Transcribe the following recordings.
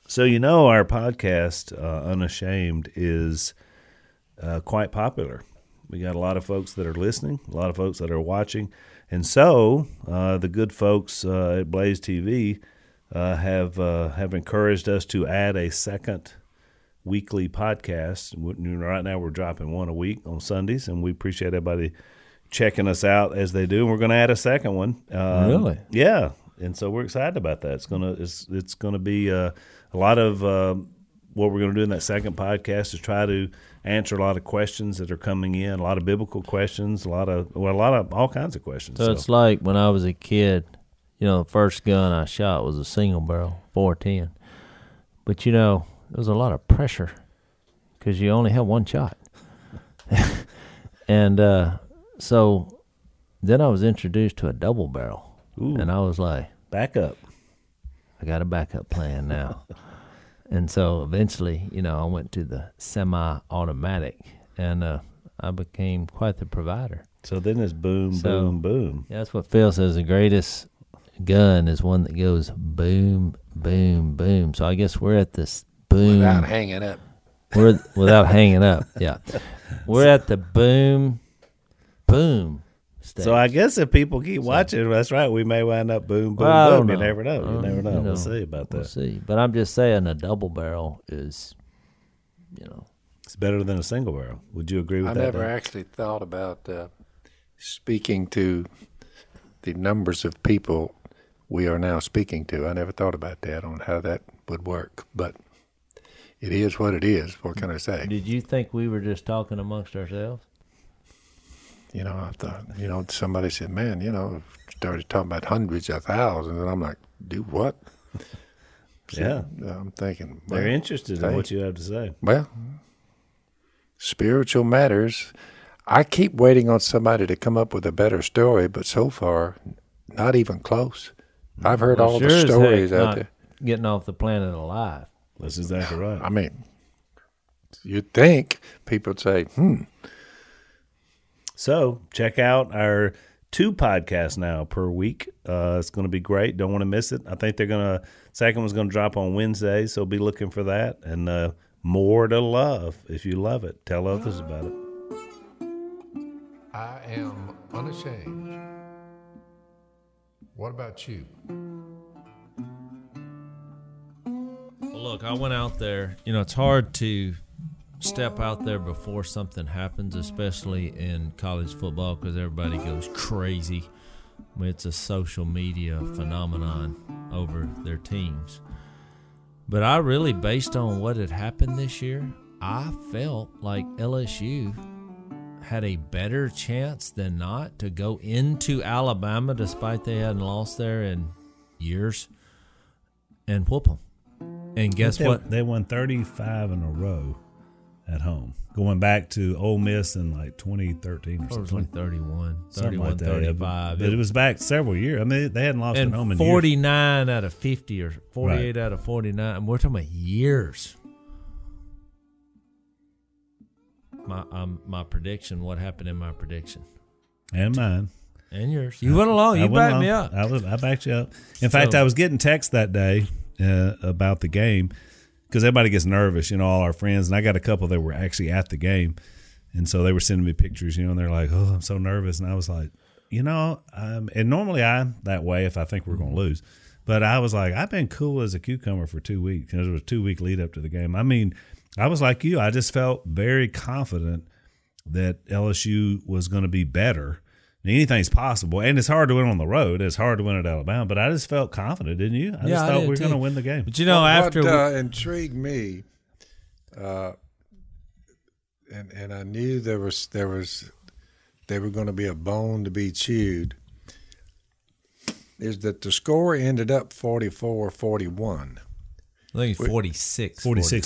So, our podcast, Unashamed, is quite popular. We got a lot of folks that are listening, a lot of folks that are watching. And so the good folks at Blaze TV have encouraged us to add a second weekly podcast. Right now we're dropping one a week on Sundays, and we appreciate everybody checking us out as they do. And we're going to add a second one. Really? Yeah. And so we're excited about that. It's gonna be a lot of what we're going to do in that second podcast is try to answer a lot of questions that are coming in, a lot of biblical questions, a lot of all kinds of questions. So it's like when I was a kid, the first gun I shot was a single barrel, 410. But there was a lot of pressure because you only had one shot. And so then I was introduced to a double barrel. Ooh. And I was like, back up. I got a backup plan now. And so eventually, I went to the semi-automatic, and I became quite the provider. So then it's boom, boom, boom. Yeah, that's what Phil says. The greatest gun is one that goes boom, boom, boom. So I guess we're at this boom. Without hanging up. Without hanging up, yeah. We're at the boom, boom stage. So I guess if people keep watching, that's right, we may wind up boom, boom, boom. You never know. You never know. We'll see about that. We'll see. But I'm just saying a double barrel is, It's better than a single barrel. Would you agree with that? I never actually thought about speaking to the numbers of people we are now speaking to. I never thought about that, on how that would work. But it is what it is. What can I say? Did you think we were just talking amongst ourselves? I thought, somebody said, man, started talking about hundreds of thousands. And I'm like, do what? Yeah. I'm thinking. They're interested in what you have to say. Well, spiritual matters. I keep waiting on somebody to come up with a better story, but so far, not even close. I've heard all the stories out there. Getting off the planet alive. That's exactly right. I mean, you'd think people would say, So check out our 2 podcasts now per week. It's going to be great. Don't want to miss it. I think second one's going to drop on Wednesday, so be looking for that. And more to love. If you love it, tell others about it. I am unashamed. What about you? Well, look, I went out there. It's hard to step out there before something happens, especially in college football, because everybody goes crazy. I mean, it's a social media phenomenon over their teams. But I really, based on what had happened this year, I felt like LSU had a better chance than not to go into Alabama, despite they hadn't lost there in years, and whoop them. And guess what? They won 35 in a row at home, going back to Ole Miss in like 2013 or something. It was like 31, like 35. But it was back several years. I mean, they hadn't lost at home in 49 out of 50 or 48 out of 49. And we're talking about years. My prediction, what happened in my prediction? And mine. And yours. You went along. You backed me up. I backed you up. In fact, I was getting texts that day about the game, because everybody gets nervous, all our friends. And I got a couple that were actually at the game. And so they were sending me pictures, and they're like, oh, I'm so nervous. And I was like, and normally I'm that way if I think we're going to lose. But I was like, I've been cool as a cucumber for 2 weeks. There was a 2-week lead up to the game. I mean, I was like you. I just felt very confident that LSU was going to be better. Anything's possible, and it's hard to win on the road. It's hard to win at Alabama, but I just felt confident, didn't you? I just thought we were going to win the game. But after what intrigued me, and I knew there was they were going to be a bone to be chewed, is that the score ended up 44-41. I think it's 46.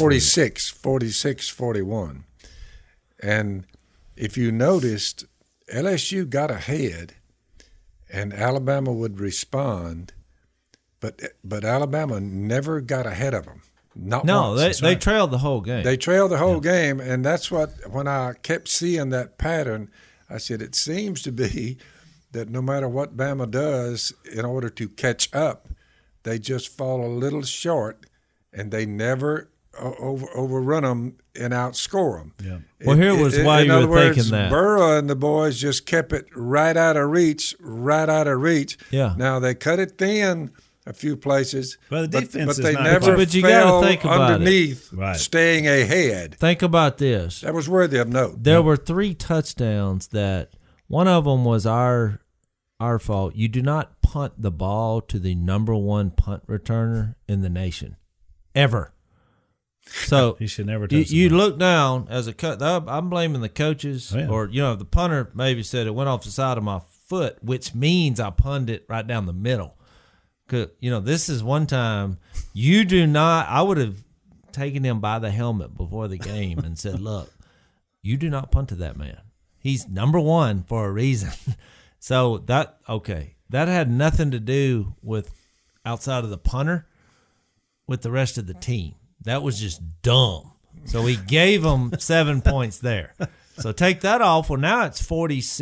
41. And if you noticed, LSU got ahead, and Alabama would respond, but Alabama never got ahead of them. Not once. They trailed the whole game. They trailed the whole game, and that's what, when I kept seeing that pattern, I said, it seems to be that no matter what Bama does in order to catch up, they just fall a little short, and they never overrun them and outscore them. Yeah. Well, here was why you were thinking that. Burrow and the boys just kept it right out of reach. Yeah. Now they cut it thin a few places, Well, the defense but is they not never But you fell gotta think about it. underneath, Right. staying ahead. Think about this. That was worthy of note. There were 3 touchdowns that one of them was our fault. You do not punt the ball to the number 1 punt returner in the nation, ever. So He should never touch you the ball. look down as a cut. I'm blaming the coaches, Oh, yeah. or the punter maybe said it went off the side of my foot, which means I punted it right down the middle. 'Cause, this is one time you do not. I would have taken him by the helmet before the game and said, "Look, you do not punt to that man. He's number 1 for a reason." So that had nothing to do with outside of the punter with the rest of the team. That was just dumb. So he gave them 7 points there. So take that off. Well, now it's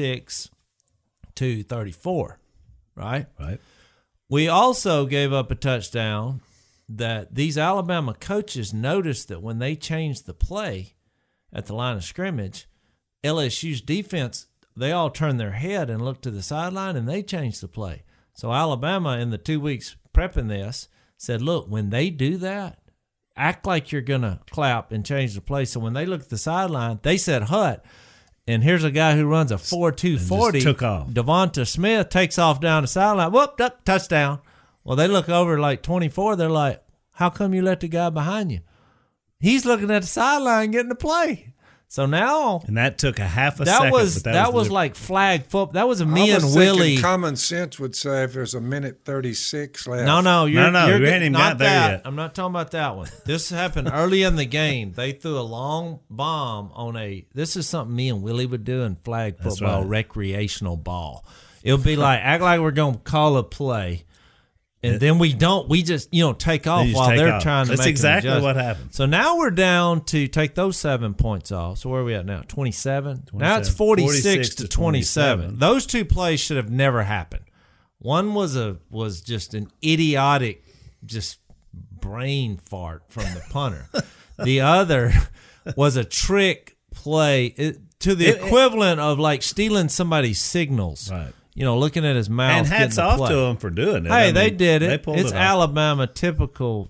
46-34, right? Right. We also gave up a touchdown that these Alabama coaches noticed that when they changed the play at the line of scrimmage, LSU's defense, they all turned their head and looked to the sideline, and they changed the play. So Alabama, in the 2 weeks prepping this, said, look, when they do that, act like you're going to clap and change the play. So when they look at the sideline, they said hut. And here's a guy who runs a 4.240. Took off. Devonta Smith takes off down the sideline. Whoop, up, touchdown. Well, they look over like 24. They're like, how come you let the guy behind you? He's looking at the sideline getting the play. So now And that took a half a second. that but was like flag football. That was a I me was and thinking Willie. common sense would say if there's a minute 36 left. No, you hadn't even not got there that. yet. I'm not talking about that one. This happened early in the game. They threw a long bomb on this is something me and Willie would do in flag That's football, right. recreational ball. It'll be like, act like we're going to call a play, and then we don't. We just, take off You just while take they're off. trying to That's make an exactly adjustment. what happened. So now we're down to take those 7 points off. So where are we at now? 27? Now it's 27. 46 to 27. Those 2 plays should have never happened. One was just an idiotic, just brain fart from the punter. The other was a trick play to the equivalent of like stealing somebody's signals. Right. Looking at his mouth. And hats getting the off play. to them for doing it. Hey, they did it. They pulled It's it off. Alabama typical,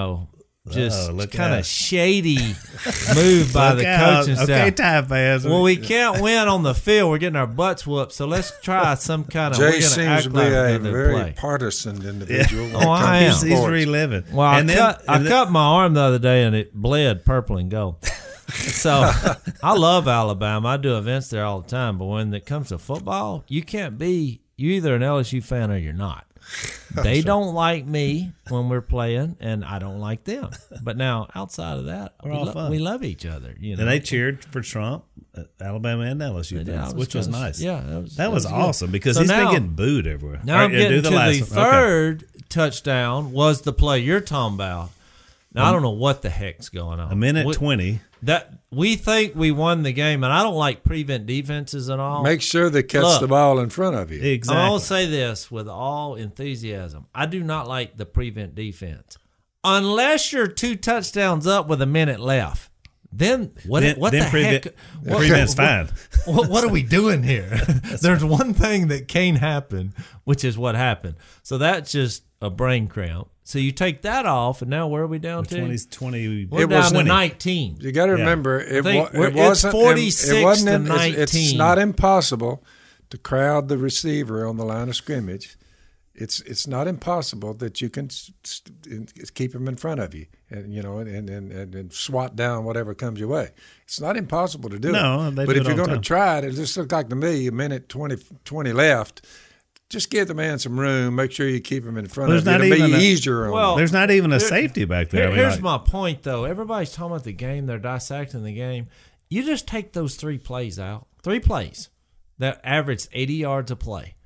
just look kind out. of shady move by Look the out. coaching Okay, staff. time fans. Well, we can't win on the field. We're getting our butts whooped. So let's try some kind of. Jay we're going to seems act to be like a we're gonna very play. partisan individual. when it Oh, I comes to am. He's sports. reliving. Well, And then- I cut my arm the other day and it bled purple and gold. So I love Alabama. I do events there all the time. But when it comes to football, you can't be. You're either an LSU fan or you're not. They don't like me when we're playing, and I don't like them. But now, outside of that, all fun. we love each other. And they cheered for Trump, Alabama and LSU Yeah, fans, it which was kinda- nice. Yeah, that was good. awesome because So he's now- been getting booed everywhere. Now All I'm right, getting do to the last the one. Okay. third touchdown was the play you're talking about. Now I don't know what the heck's going on. A minute 20. That we think we won the game, and I don't like prevent defenses and all. Make sure they catch Look. the ball in front of you. Exactly. I'm gonna say this with all enthusiasm. I do not like the prevent defense unless you're 2 touchdowns up with a minute left. Then what Then the prevent- heck? What, prevent's fine. What are we doing here? There's one thing that can't happen, which is what happened. So that's just a brain cramp. So you take that off, and now where are we down to? 20. We're It down was to 20. 19. You got to Yeah. remember, it think wasn't. it's 46 it wasn't to in- it's 19. not impossible to crowd the receiver on the line of scrimmage. It's not impossible that you can keep him in front of you, and and swat down whatever comes your way. It's not impossible to do No, it. they But do if it you're all the going to time. try it, it just looked like to me a minute 20 left. Just give the man some room. Make sure you keep him in front There's of you. not It'll be even a- easier on Well, him. There's not even a Here- safety back there. Here's my point, though. Everybody's talking about the game. They're dissecting the game. You just take those 3 plays out. 3 plays that averaged 80 yards a play.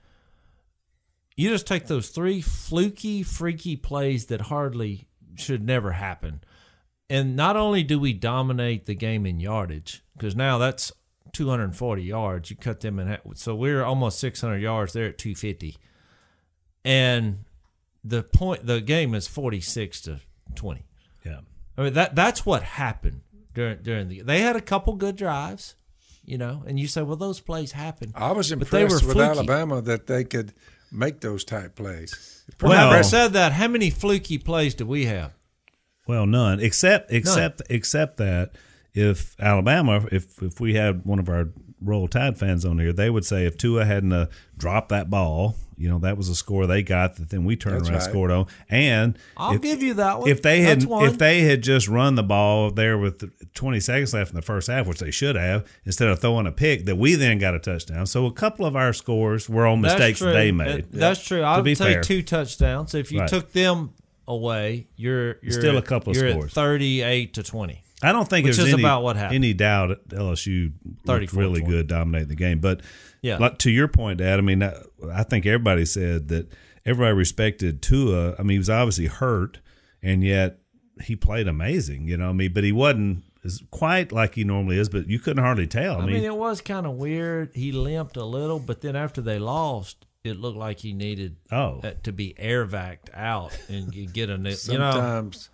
You just take those 3 fluky, freaky plays that hardly should never happen. And not only do we dominate the game in yardage, because now that's 240 yards. You cut them in half. So we're almost 600 yards. They're at 250. And the game is 46 to 20. Yeah. I mean, that's what happened during the. They had a couple good drives, and you say, well, those plays happen. I was But they were impressed with fluky. Alabama that they could make those type plays. Well, I said that. How many fluky plays do we have? Well, none except that if Alabama, if we had one of our Roll Tide fans on here, they would say if Tua hadn't dropped that ball, that was a score they got that then we turned That's around and right. scored on. And I'll give you that one. if they That's had one. if they had just run the ball there with 20 seconds left in the first half, which they should have, instead of throwing a pick, that we then got a touchdown. So a couple of our scores were on That's mistakes true. that they made. That's true. I To be would say fair. 2 touchdowns. If you Right. took them away, you're Still a couple of you're scores. at 38-20. I don't think Which there's is about what happened. any doubt that LSU looked 34-20. really good dominating the game. But Yeah. like, to your point, Dad, I mean, I think everybody said that everybody respected Tua. I mean, he was obviously hurt, and yet he played amazing, but he wasn't quite like he normally is, but you couldn't hardly tell. I mean, it was kind of weird. He limped a little, but then after they lost, it looked like he needed to be air vac'd out and get a new. Sometimes,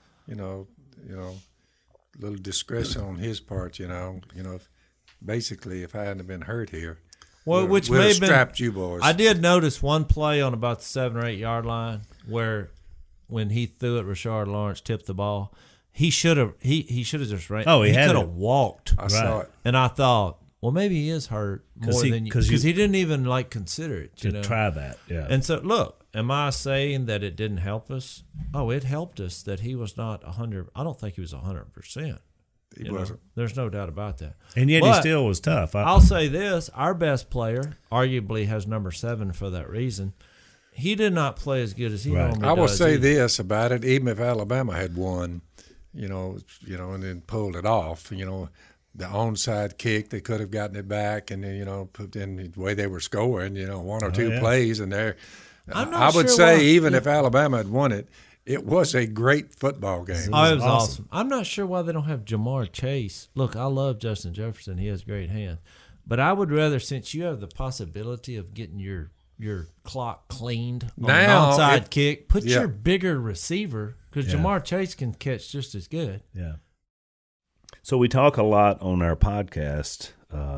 little discretion on his part. Basically, if I hadn't been hurt here, Which we'd may have have been. strapped you boys. I did notice one play on about the 7 or 8 yard line where, when he threw it, Rashard Lawrence tipped the ball. He should have. He should have just ran. Oh, he had could it. have walked. I saw it. And I thought, well, maybe he is hurt more than because you- he didn't even consider it. to try that. Yeah. And so, look, am I saying that it didn't help us? Oh, it helped us that he was not 100. I don't think he was 100%. He wasn't. There's no doubt about that. And yet he But still was tough. I'll say this: our best player, arguably, has number 7 for that reason. He did not play as good as he Right. normally I will does say either. this about it: even if Alabama had won, and then pulled it off, the onside kick, they could have gotten it back, and then put in the way they were scoring, one or two yeah. plays, and there. I'm not I would sure say why- even if Alabama had won it, it was a great football game. Oh, it was awesome. awesome. I'm not sure why they don't have Jamar Chase. Look, I love Justin Jefferson. He has great hands. But I would rather, since you have the possibility of getting your clock cleaned on Now, an onside kick, put yeah. your bigger receiver, because Yeah. Jamar Chase can catch just as good. Yeah. So we talk a lot on our podcast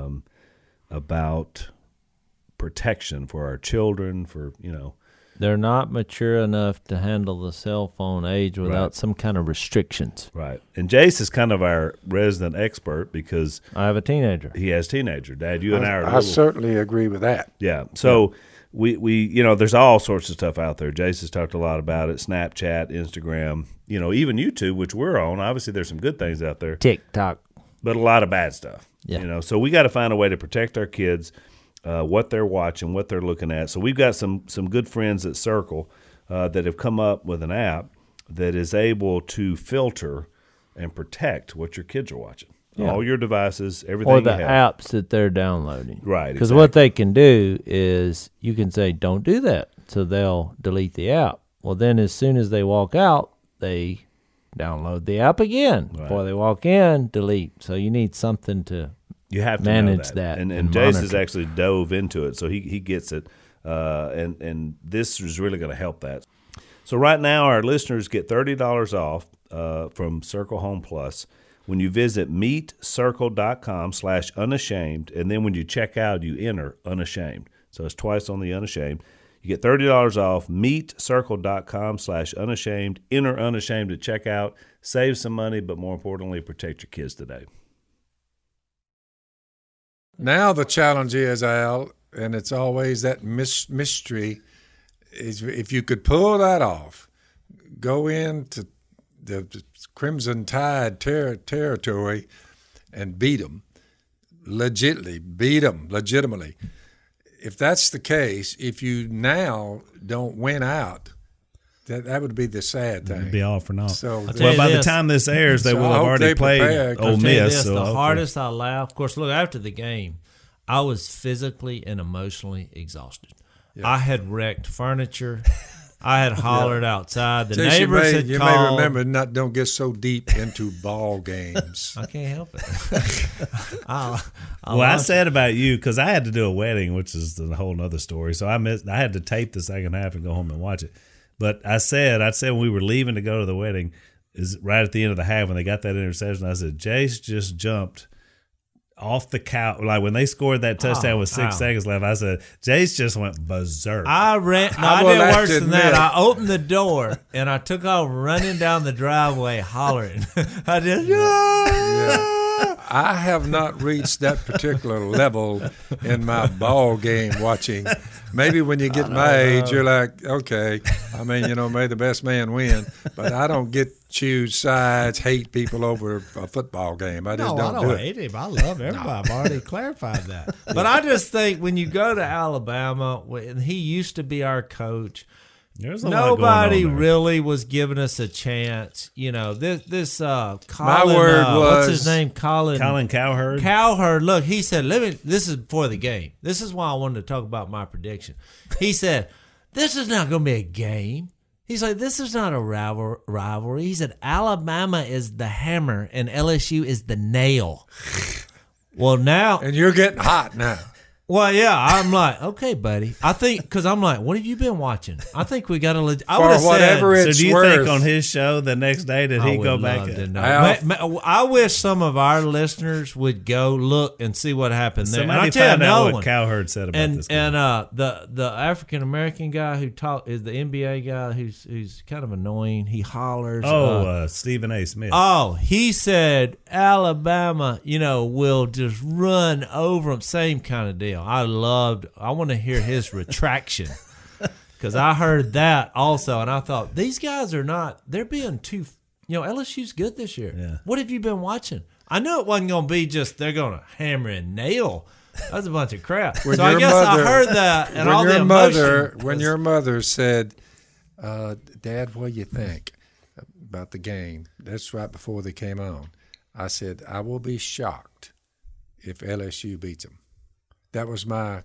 about protection for our children, They're not mature enough to handle the cell phone age without Right. some kind of restrictions. right. And Jace is kind of our resident expert because I have a teenager. he has teenager. Dad, you and I are I little. certainly agree with that. Yeah. So we there's all sorts of stuff out there. Jace has talked a lot about it. Snapchat, Instagram, even YouTube, which we're on. Obviously, there's some good things out there, TikTok. but a lot of bad stuff. Yeah. So we got to find a way to protect our kids, what they're watching, what they're looking at. So we've got some good friends at Circle that have come up with an app that is able to filter and protect what your kids are watching. Yeah. All your devices, everything Or the you have. apps that they're downloading. Right, Because what they can do is you can say, don't do that. So they'll delete the app. Well, then as soon as they walk out, they download the app again. Right. Before they walk in, delete. So you need something to You have to manage know that And and Jace has monitor. actually dove into it, so he gets it. And this is really going to help that. So right now, our listeners get $30 off from Circle Home Plus when you visit meetcircle.com/unashamed, and then when you check out, you enter unashamed. So it's twice on the unashamed. You get $30 off, meetcircle.com/unashamed. Enter unashamed at checkout. Save some money, but more importantly, protect your kids today. Now the challenge is, Al, and it's always that mystery, is if you could pull that off, go into the Crimson Tide territory and beat them, legitimately. If that's the case, if you now don't win out, that would be the sad thing. It'd be all for naught. So I'll tell you by the this. time this airs, they So will I have hope already they played prepared, 'cause Ole I'll tell you Miss. this, So the hopefully- hardest I laughed. Of course, look, after the game, I was physically and emotionally exhausted. I had wrecked furniture. I had hollered outside. The Since neighbors had you called. may remember, don't get so deep into ball games. I can't help it. I said about you because I had to do a wedding, which is a whole nother story. So I had to tape the second half and go home and watch it. But I said when we were leaving to go to the wedding, is right at the end of the half when they got that interception. I said, Jace just jumped off the couch. Like when they scored that touchdown with 6 seconds left, I said, Jace just went berserk. I did worse than that. I opened the door and I took off running down the driveway hollering. I just, Yeah. I have not reached that particular level in my ball game watching. Maybe when you get my age, you're like, okay, I mean, may the best man win. But I don't choose sides, hate people over a football game. I just don't do it. hate him. I love everybody. I've already clarified that. But I just think when you go to Alabama, and he used to be our coach, nobody really was giving us a chance. This Colin, what's his name? Colin Cowherd. Cowherd. Look, he said, this is before the game. This is why I wanted to talk about my prediction. He said, this is not going to be a game. He's like, this is not a rivalry. He said, Alabama is the hammer and LSU is the nail. Well, now. And you're getting hot now. Well, yeah, I'm like, okay, buddy. I think, because I'm like, what have you been watching? I think we got to legit. For whatever it's worth. So do you think on his show the next day did he go back? I wish some of our listeners would go look and see what happened there. Somebody find out what Cowherd said about this game. And the African American guy who is the NBA guy who's kind of annoying. He hollers. Stephen A. Smith. Oh, he said Alabama, will just run over them. Same kind of deal. I want to hear his retraction because I heard that also, and I thought these guys they're being too. LSU's good this year. Yeah. What have you been watching? I knew it wasn't going to be just they're going to hammer and nail. That's a bunch of crap. I guess I heard that, and all the emotion. When your mother said, "Dad, what do you think about the game?" That's right before they came on. I said, "I will be shocked if LSU beats them." That was my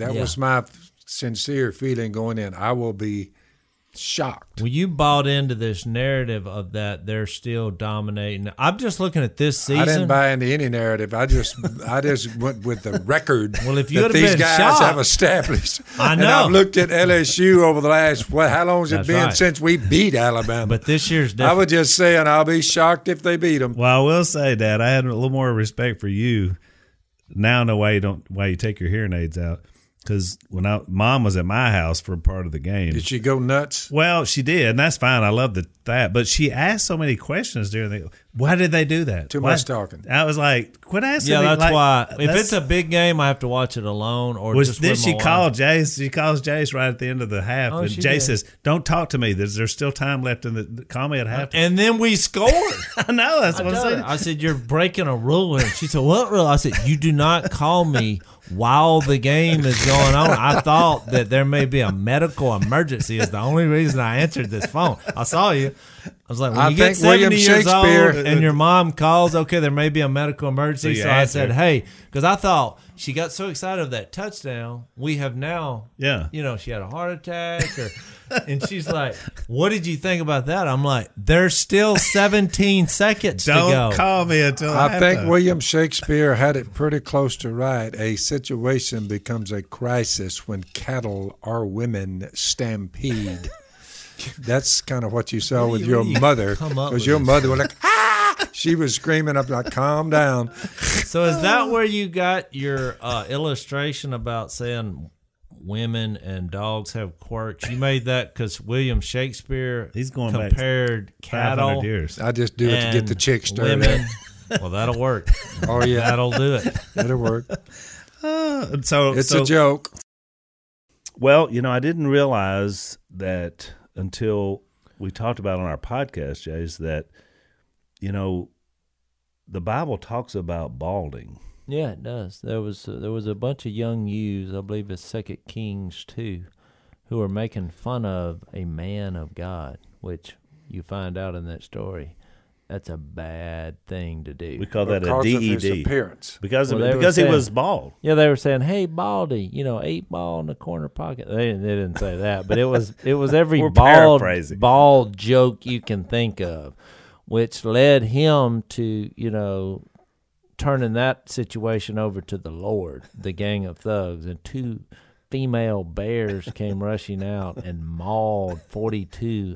sincere feeling going in. I will be shocked. Well, you bought into this narrative of that they're still dominating. I'm just looking at this season. I didn't buy into any narrative. I just went with the record if you that these guys have established. I know. And I've looked at LSU over the last, how long has it been since we beat Alabama? But this year's different. I was just saying I'll be shocked if they beat them. Well, I will say, Dad, I had a little more respect for you. Now I know why you take your hearing aids out. Because when Mom was at my house for part of the game. Did she go nuts? Well, she did, and that's fine. I love that. But she asked so many questions during the. Why did they do that? Too much talking. I was like, quit asking. Yeah, that's why. If it's a big game, I have to watch it alone or just with my wife. Jace? She calls Jace right at the end of the half, and Jace says, "Don't talk to me. There's still time left in the. Call me at halftime." And then we scored. I know. That's what I'm saying. I said, "You're breaking a rule." And she said, "What rule?" I said, "You do not call me while the game is going on." I thought that there may be a medical emergency is the only reason I answered this phone. I saw you. I was like, when you get 70 years old and your mom calls, okay, there may be a medical emergency. So I said, hey, because I thought she got so excited of that touchdown. We have now, she had a heart attack. And she's like, what did you think about that? I'm like, there's still 17 seconds to go. Don't call me until I think William Shakespeare had it pretty close to right. A situation becomes a crisis when cattle or women stampede. That's kind of what you saw with your mother. Because your mother was like, ah! She was screaming up like, calm down. So is that where you got your illustration about saying women and dogs have quirks? You made that because William Shakespeare compared cattle. Years. I just do it to get the chicks stirred up. Well, that'll work. Oh, yeah. That'll do it. That'll work. It's a joke. Well, I didn't realize that until we talked about on our podcast, Jace, that, the Bible talks about balding. Yeah, it does. There was a bunch of young youths, I believe it's 2 Kings 2, who were making fun of a man of God, which you find out in that story. That's a bad thing to do. We call that a DED. Because of his appearance. Because he was bald. Yeah, they were saying, "Hey, baldy, 8 ball in the corner pocket." They didn't say that, but it was every bald joke you can think of, which led him to turning that situation over to the Lord, the gang of thugs, and 2 female bears came rushing out and mauled 42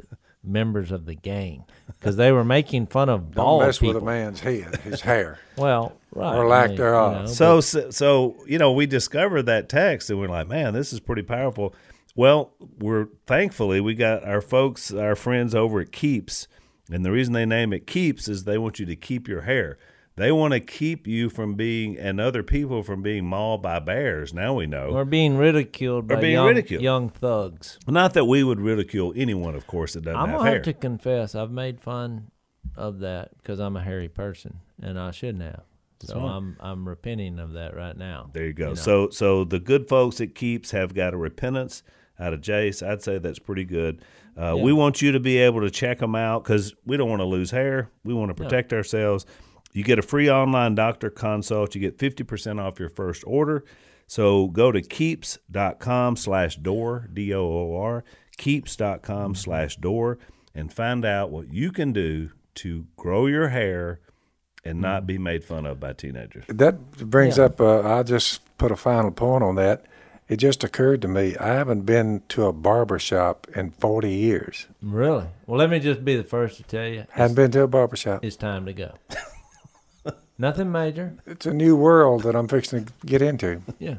members of the gang because they were making fun of bald Don't mess people. with a man's head, his hair. Well, right. Or lack thereof. So we discovered that text and we're like, man, this is pretty powerful. Well, thankfully we got our friends over at Keeps, and the reason they name it Keeps is they want you to keep your hair. They want to keep you from being, and other people from being mauled by bears. Now we know. Or being ridiculed by young thugs. Not that we would ridicule anyone, of course, that doesn't have hair. I'm going to have to confess, I've made fun of that because I'm a hairy person, and I shouldn't have. So I'm repenting of that right now. There you go. So the good folks at Keeps have got a repentance out of Jace. I'd say that's pretty good. We want you to be able to check them out because we don't want to lose hair. We want to protect ourselves. You get a free online doctor consult. You get 50% off your first order. So go to keeps.com/door, D-O-O-R, keeps.com/door, and find out what you can do to grow your hair and not be made fun of by teenagers. That brings up, I'll just put a final point on that. It just occurred to me, I haven't been to a barber shop in 40 years. Really? Well, let me just be the first to tell you. Hadn't been to a barber shop. It's time to go. Nothing major. It's a new world that I'm fixing to get into. Yeah.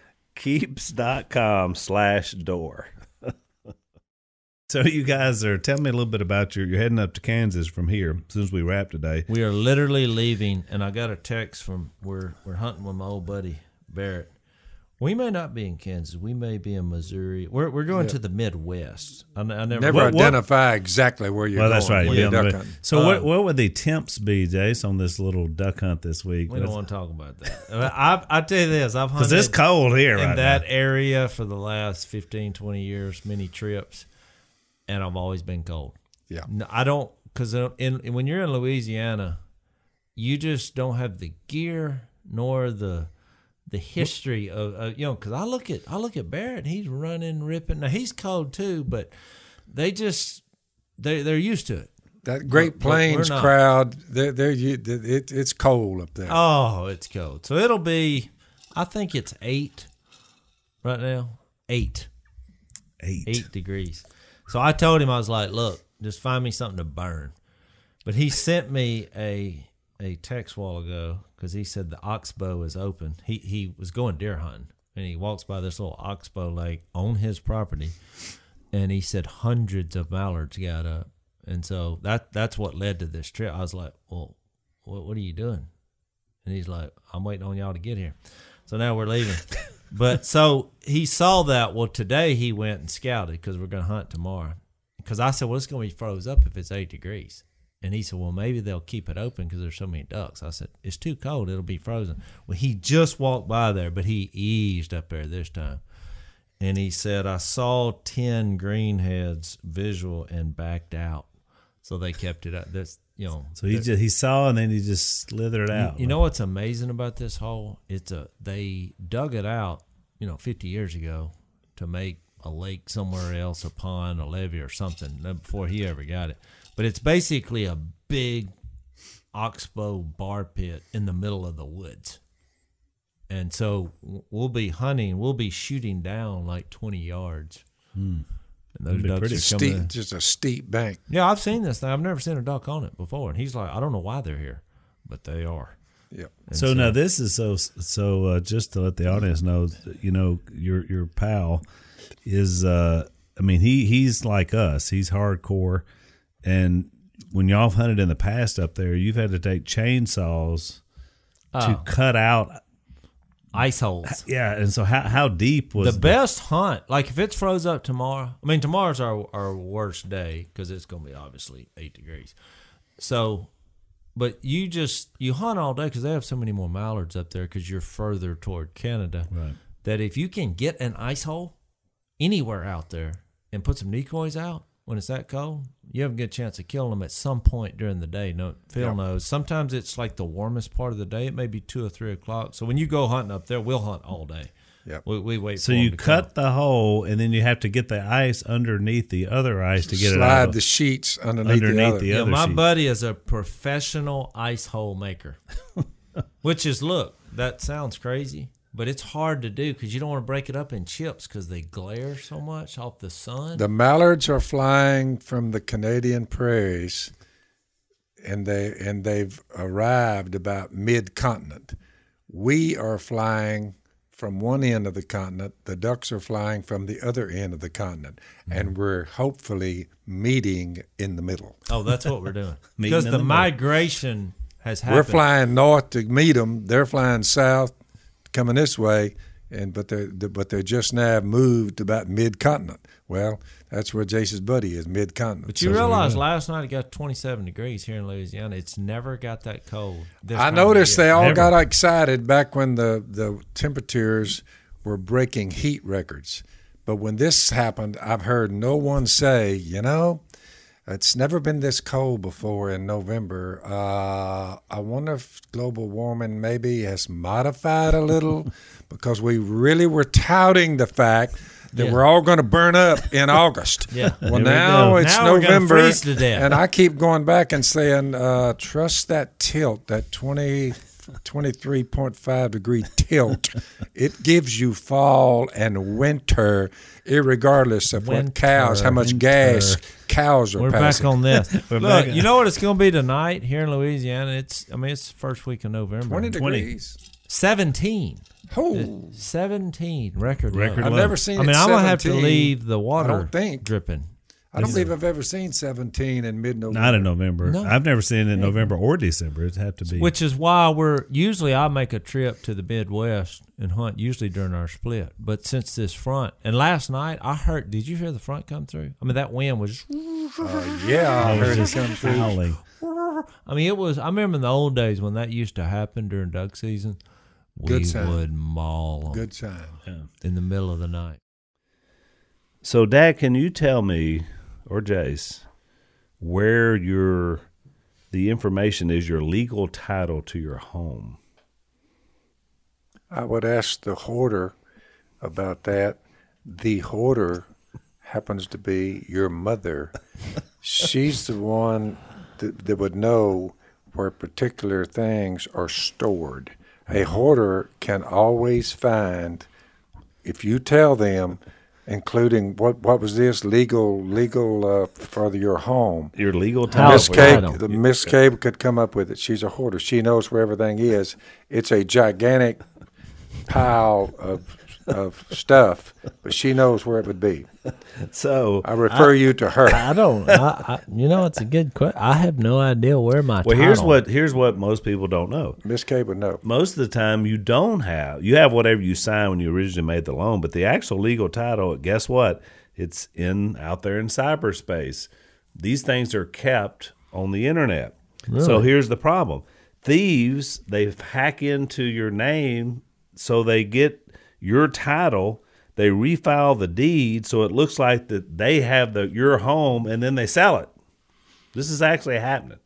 Keeps.com/door. So you guys tell me a little bit about you're heading up to Kansas from here as soon as we wrap today. We are literally leaving, and I got a text from we're hunting with my old buddy Barrett. We may not be in Kansas. We may be in Missouri. We're going to the Midwest. I never identify exactly where you're going. Well, that's right. You're duck hunting. So what would the temps be, Jace, on this little duck hunt this week? We don't want to talk about that. I tell you this. I've hunted because it's cold here in right that now. area for the last 15, 20 years, many trips, and I've always been cold. Yeah. No, I don't, because when you're in Louisiana, you just don't have the gear nor the history of because I look at Barrett, he's running, ripping. Now he's cold too, but they're used to it. That Great Plains crowd, it's cold up there. Oh, it's cold. So it'll be, I think it's 8 right now. 8 degrees. So I told him, I was like, look, just find me something to burn. But he sent me a text a while ago because he said the Oxbow is open. He was going deer hunting, and he walks by this little Oxbow lake on his property, and he said hundreds of mallards got up. And so that's what led to this trip. I was like, well, what are you doing? And he's like, I'm waiting on y'all to get here. So now we're leaving. But so he saw that. Well, today he went and scouted because we're going to hunt tomorrow. Because I said, well, it's going to be froze up if it's 8 degrees. And he said, well, maybe they'll keep it open because there's so many ducks. I said, it's too cold. It'll be frozen. Well, he just walked by there, but he eased up there this time. And he said, I saw 10 greenheads visual and backed out. So they kept it up. That's, So he saw and then he just slithered out. You know what's amazing about this hole? They dug it out, 50 years ago to make a lake somewhere else, a pond, a levee or something before he ever got it. But it's basically a big oxbow bar pit in the middle of the woods. And so we'll be shooting down like 20 yards. And those ducks are coming in. Just a steep bank. Yeah, I've seen this thing. I've never seen a duck on it before. And he's like, I don't know why they're here, but they are. Yep. So now this is so just to let the audience know, your pal is, he's like us. He's hardcore. And when y'all have hunted in the past up there, you've had to take chainsaws to cut out ice holes. Yeah, and so how deep was the best hunt? Like if it's froze up tomorrow, tomorrow's our worst day because it's going to be obviously 8 degrees. So, but you hunt all day because they have so many more mallards up there because you're further toward Canada. Right. That if you can get an ice hole anywhere out there and put some decoys out when it's that cold, you have a good chance of killing them at some point during the day. No, Phil knows. Sometimes it's like the warmest part of the day. It may be 2 or 3 o'clock. So when you go hunting up there, we'll hunt all day. Yep. We wait. So for you them to cut come. the hole, and then you have to get the ice underneath the other ice to get it out. Slide the sheets underneath the other. My buddy is a professional ice hole maker. Which is, look, that sounds crazy, But it's hard to do because you don't want to break it up in chips because they glare so much off the sun. The mallards are flying from the Canadian prairies, and they've arrived about mid-continent. We are flying from one end of the continent. The ducks are flying from the other end of the continent, and we're hopefully meeting in the middle. Oh, that's what we're doing. Meeting Because in the the middle. migration has happened. We're flying north to meet them. They're flying south, coming this way, but they're just now moved about mid-continent. Well, that's where Jace's buddy is, mid-continent. But you realize last night it got 27 degrees here in Louisiana. It's never got that cold. I noticed they all Never. got excited back when the temperatures were breaking heat records. But when this happened, I've heard no one say, it's never been this cold before in November. I wonder if global warming maybe has modified a little because we really were touting the fact that we're all going to burn up in August. Yeah. Well, now it's Now we're gonna November, freeze to death. and I keep going back and saying, trust that tilt, that 23.5 degree tilt. It gives you fall and winter, irregardless of what cows, how much gas cows are We're passing. back on this. We're Look, back. you know what it's going to be tonight here in Louisiana? It's the first week of November. 20 degrees. 17. Oh, 17 record Record low. I've low. never seen I mean, it I'm going to have to 17. leave the water I don't think. dripping. I don't believe I've ever seen 17 in mid-November. Not in November. No. I've never seen it in November or December. It'd have to be. Which is why I make a trip to the Midwest and hunt usually during our split. But since this front, and last night did you hear the front come through? I mean, that wind was, Yeah, I it was heard it just come through. howling. I remember in the old days when that used to happen during duck season, Good we sign. would maul them Good sign. in the middle of the night. So, Dad, can you tell me, or Jace, where the information is, your legal title to your home? I would ask the hoarder about that. The hoarder happens to be your mother. She's the one that would know where particular things are stored. A hoarder can always find, if you tell them, including what was this legal for your home. Your legal House title. title. Miss Cabe could come up with it. She's a hoarder. She knows where everything is. It's a gigantic pile of stuff, but she knows where it would be. So, I refer you to her. I don't. It's a good question. I have no idea where my well, title. here's what most people don't know. Miss Cabe would know. Most of the time, you have whatever you signed when you originally made the loan, but the actual legal title, guess what? It's out there in cyberspace. These things are kept on the internet. Really? So here's the problem: thieves, they hack into your name, so they get your title. They refile the deed so it looks like that they have your home, and then they sell it. This is actually happening.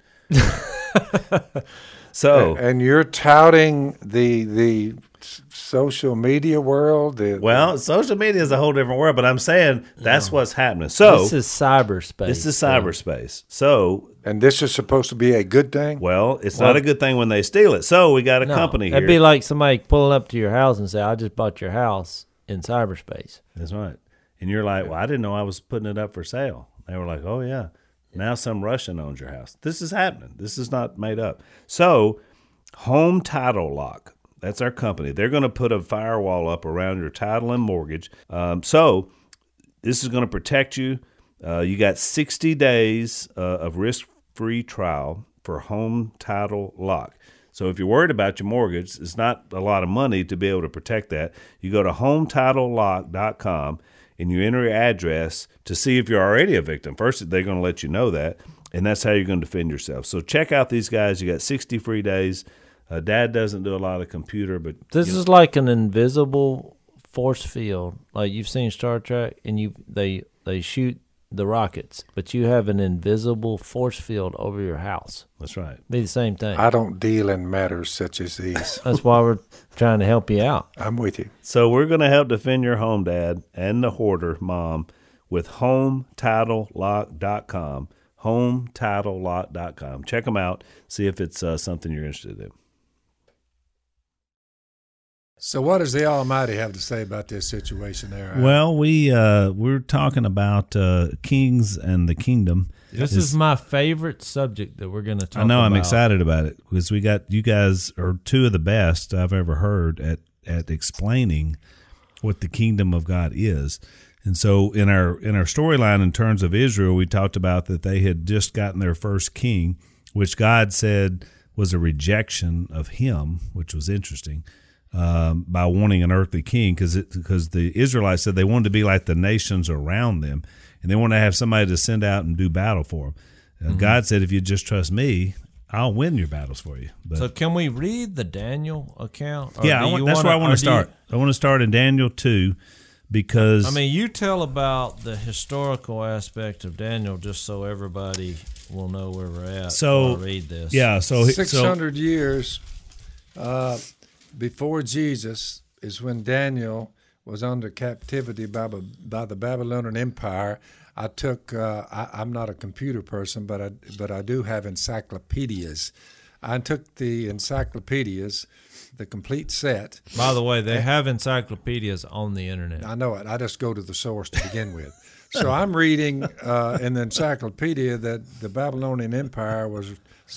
So, And you're touting the social media world. well, social media is a whole different world, but I'm saying that's what's happening. So This is cyberspace. this is cyberspace. So, and this is supposed to be a good thing. well, it's not a good thing when they steal it. So we got a No, company here. That'd be like somebody pulling up to your house and say, "I just bought your house in cyberspace." That's right. And you're like, well, I didn't know I was putting it up for sale. They were like, oh, yeah. Now some Russian owns your house. This is happening. This is not made up. So Home Title Lock, that's our company. They're going to put a firewall up around your title and mortgage. So this is going to protect you. You got 60 days of risk-free trial for Home Title Lock. So if you're worried about your mortgage, it's not a lot of money to be able to protect that. You go to HometitleLock.com and you enter your address to see if you're already a victim. First, they're going to let you know that, and that's how you're going to defend yourself. So check out these guys. You got 60 free days. Dad doesn't do a lot of computer, but This is like an invisible force field, like you've seen Star Trek, and they shoot the rockets, but you have an invisible force field over your house. that's right. Be the same thing. I don't deal in matters such as these. That's why we're trying to help you out. I'm with you. So we're going to help defend your home, Dad, and the hoarder mom with HometitleLock.com. HometitleLock.com. Check them out. See if it's something you're interested in. So what does the Almighty have to say about this situation there? Well, we're talking about kings and the kingdom. This is my favorite subject that we're going to talk about. I know, I'm excited about it because you guys are two of the best I've ever heard at explaining what the kingdom of God is. And so in our storyline in terms of Israel, we talked about that they had just gotten their first king, which God said was a rejection of him, which was interesting. By wanting an earthly king, because the Israelites said they wanted to be like the nations around them, and they wanted to have somebody to send out and do battle for them. God said, if you just trust me, I'll win your battles for you. But, so can we read the Daniel account? Yeah, that's where I want to start. I want to start in Daniel 2 because... I mean, you tell about the historical aspect of Daniel just so everybody will know where we're at so, when I read this. Yeah, so... 600 years... before Jesus is when Daniel was under captivity by the Babylonian Empire. I took. I'm not a computer person, but I do have encyclopedias. I took the encyclopedias, the complete set. By the way, they have encyclopedias on the internet. I know it. I just go to the source to begin with. So I'm reading in the encyclopedia that the Babylonian Empire was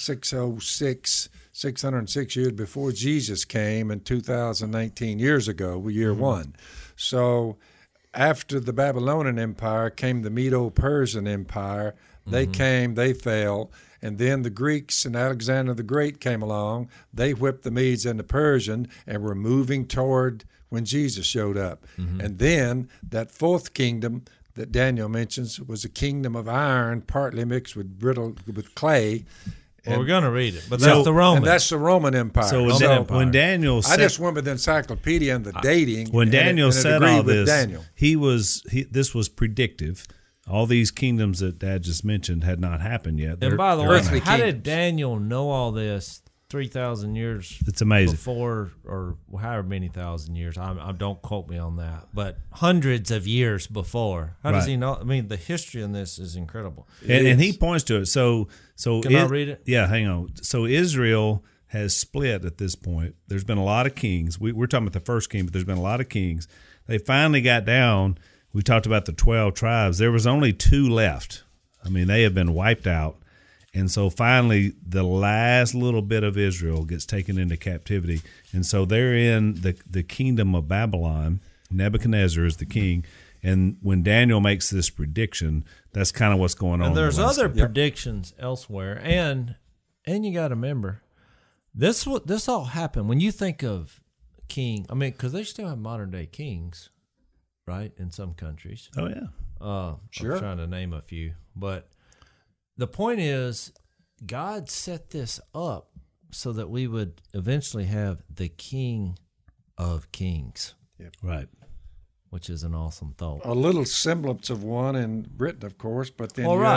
606 years before Jesus came, and 2019 years ago, year one. So after the Babylonian Empire came the Medo-Persian Empire. They came, they fell, and then the Greeks and Alexander the Great came along. They whipped the Medes and the Persian and were moving toward when Jesus showed up. And then that fourth kingdom that Daniel mentions was a kingdom of iron, partly mixed with clay. Well, we're going to read it, but that's the Roman. And that's the Roman Empire. So when Daniel said, I just went with the encyclopedia and the dating. When Daniel said all this, Daniel. This was predictive. All these kingdoms that Dad just mentioned had not happened yet. And by the way, how did Daniel know all this 3,000 years it's amazing. Before, or however many thousand years? I don't quote me on that, but hundreds of years before. How does he know? I mean, the history in this is incredible. And he points to it. So can I read it? Yeah, hang on. So Israel has split at this point. There's been a lot of kings. We're talking about the first king, but there's been a lot of kings. They finally got down. We talked about the 12 tribes. There was only 2 left. I mean, they have been wiped out. And so finally, the last little bit of Israel gets taken into captivity. And so they're in the kingdom of Babylon. Nebuchadnezzar is the king. And when Daniel makes this prediction, that's kind of what's going on. And there's other predictions elsewhere. And you got to remember, this all happened when you think of king. I mean, because they still have modern day kings, right, in some countries. Oh, yeah. Sure. I'm trying to name a few. But the point is, God set this up so that we would eventually have the King of Kings. Yep. Right. Which is an awesome thought. A little semblance of one in Britain, of course, but then you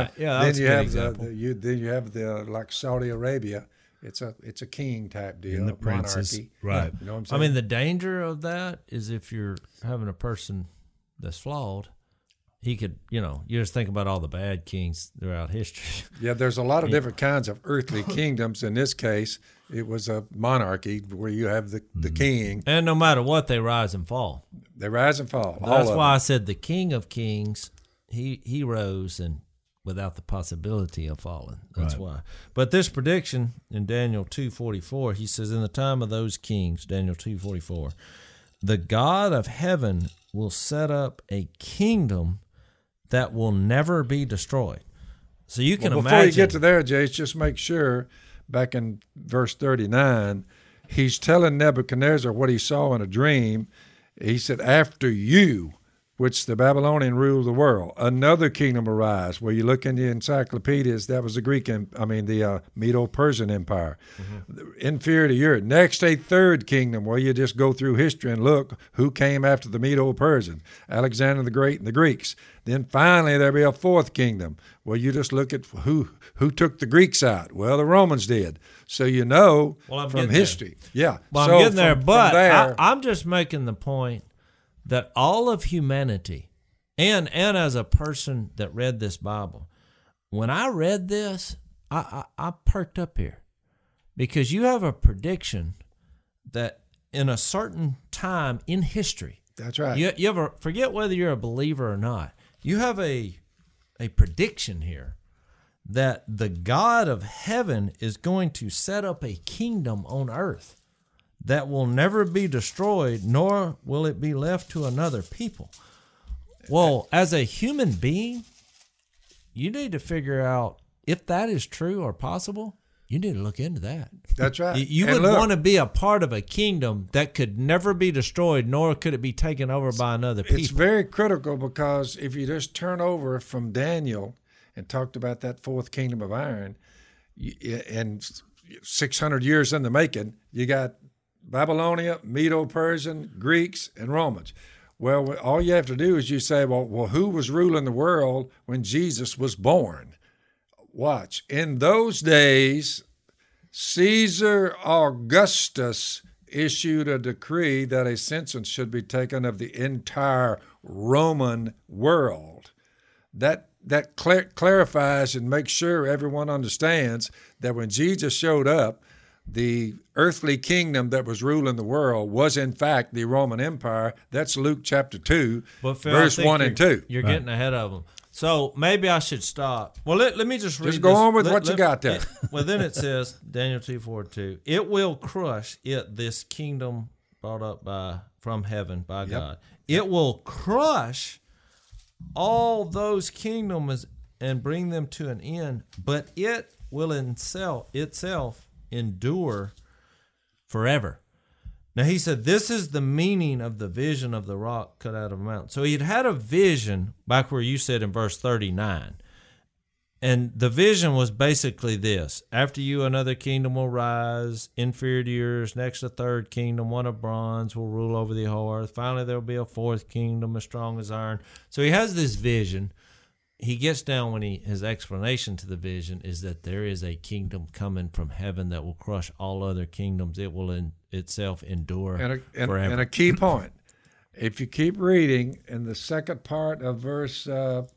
have the like Saudi Arabia. It's a king type deal, and the princes, monarchy. right? You know what I'm saying? I mean, the danger of that is if you're having a person that's flawed, he could, you just think about all the bad kings throughout history. Yeah, there's a lot of different kinds of earthly kingdoms. In this case, it was a monarchy where you have the king. And no matter what, they rise and fall. They rise and fall. That's why I said the King of Kings, he rose and without the possibility of falling. That's why. But this prediction in Daniel 2:44, he says, in the time of those kings, Daniel 2:44, the God of heaven will set up a kingdom that will never be destroyed. So you can imagine. Before you get to there, Jace, just make sure, back in verse 39, he's telling Nebuchadnezzar what he saw in a dream. He said, after you, which the Babylonian ruled the world, another kingdom arise. Where you look in the encyclopedias, that was the Medo-Persian Empire. Inferior to yours. Next, a third kingdom, where you just go through history and look who came after the Medo-Persian, Alexander the Great and the Greeks. Then finally there'll be a fourth kingdom, where you just look at who took the Greeks out. Well, the Romans did. So from history. Yeah. Well, so I'm getting there, but I'm just making the point that all of humanity, and as a person that read this Bible, when I read this, I perked up here, because you have a prediction that in a certain time in history. That's right. You ever forget whether you're a believer or not? You have a prediction here that the God of heaven is going to set up a kingdom on earth that will never be destroyed, nor will it be left to another people. Well, as a human being, you need to figure out if that is true or possible. You need to look into that. That's right. You would want to be a part of a kingdom that could never be destroyed, nor could it be taken over by another people. It's very critical, because if you just turn over from Daniel and talked about that fourth kingdom of iron, and 600 years in the making, you got Babylonia, Medo-Persian, Greeks, and Romans. Well, all you have to do is you say, well, who was ruling the world when Jesus was born? Watch. In those days, Caesar Augustus issued a decree that a census should be taken of the entire Roman world. That clarifies and makes sure everyone understands that when Jesus showed up, the earthly kingdom that was ruling the world was in fact the Roman Empire. That's Luke chapter 2, verse 1 and 2. You're getting ahead of them. So maybe I should stop. Well, let me just read. Just go on with what you got there. Well, then it says, Daniel 2:4-2, it will crush this kingdom brought up from heaven by God. It will crush all those kingdoms and bring them to an end, but it will itself endure forever. Now he said, this is the meaning of the vision of the rock cut out of a mountain. So he'd had a vision back where you said in verse 39. And the vision was basically this: after you, another kingdom will rise, inferior to yours. Next, a third kingdom, one of bronze, will rule over the whole earth. Finally, there will be a fourth kingdom, as strong as iron. So he has this vision. He gets down when his explanation to the vision is that there is a kingdom coming from heaven that will crush all other kingdoms. It will itself endure forever. And a key point, if you keep reading in the second part of verse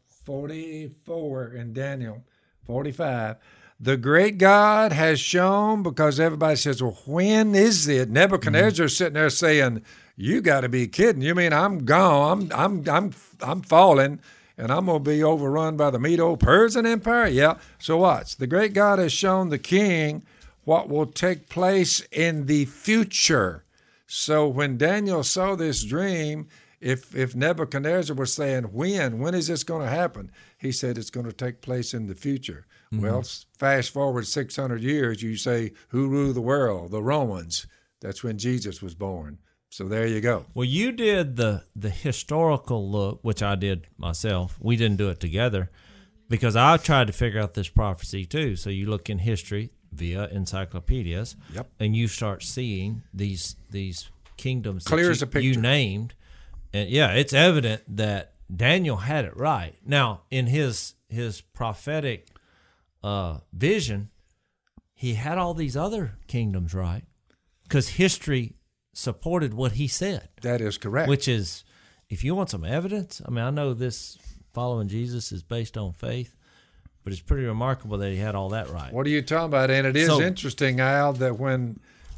44 in Daniel 45, the great God has shown, because everybody says, well, when is it? Nebuchadnezzar's sitting there saying, you got to be kidding. You mean I'm gone? I'm falling. And I'm going to be overrun by the Medo-Persian Empire? Yeah. So watch. The great God has shown the king what will take place in the future. So when Daniel saw this dream, if Nebuchadnezzar was saying, when is this going to happen? He said it's going to take place in the future. Mm-hmm. Well, fast forward 600 years, you say, who ruled the world? The Romans. That's when Jesus was born. So there you go. Well, you did the historical look, which I did myself. We didn't do it together because I tried to figure out this prophecy too. So you look in history via encyclopedias, and you start seeing these kingdoms clear as a picture you named. And yeah, it's evident that Daniel had it right. Now, in his prophetic vision, he had all these other kingdoms right because history supported what he said. That is correct. Which is, if you want some evidence, I mean, I know this following Jesus is based on faith, but it's pretty remarkable that he had all that right. What are you talking about? And it is interesting, Al, that when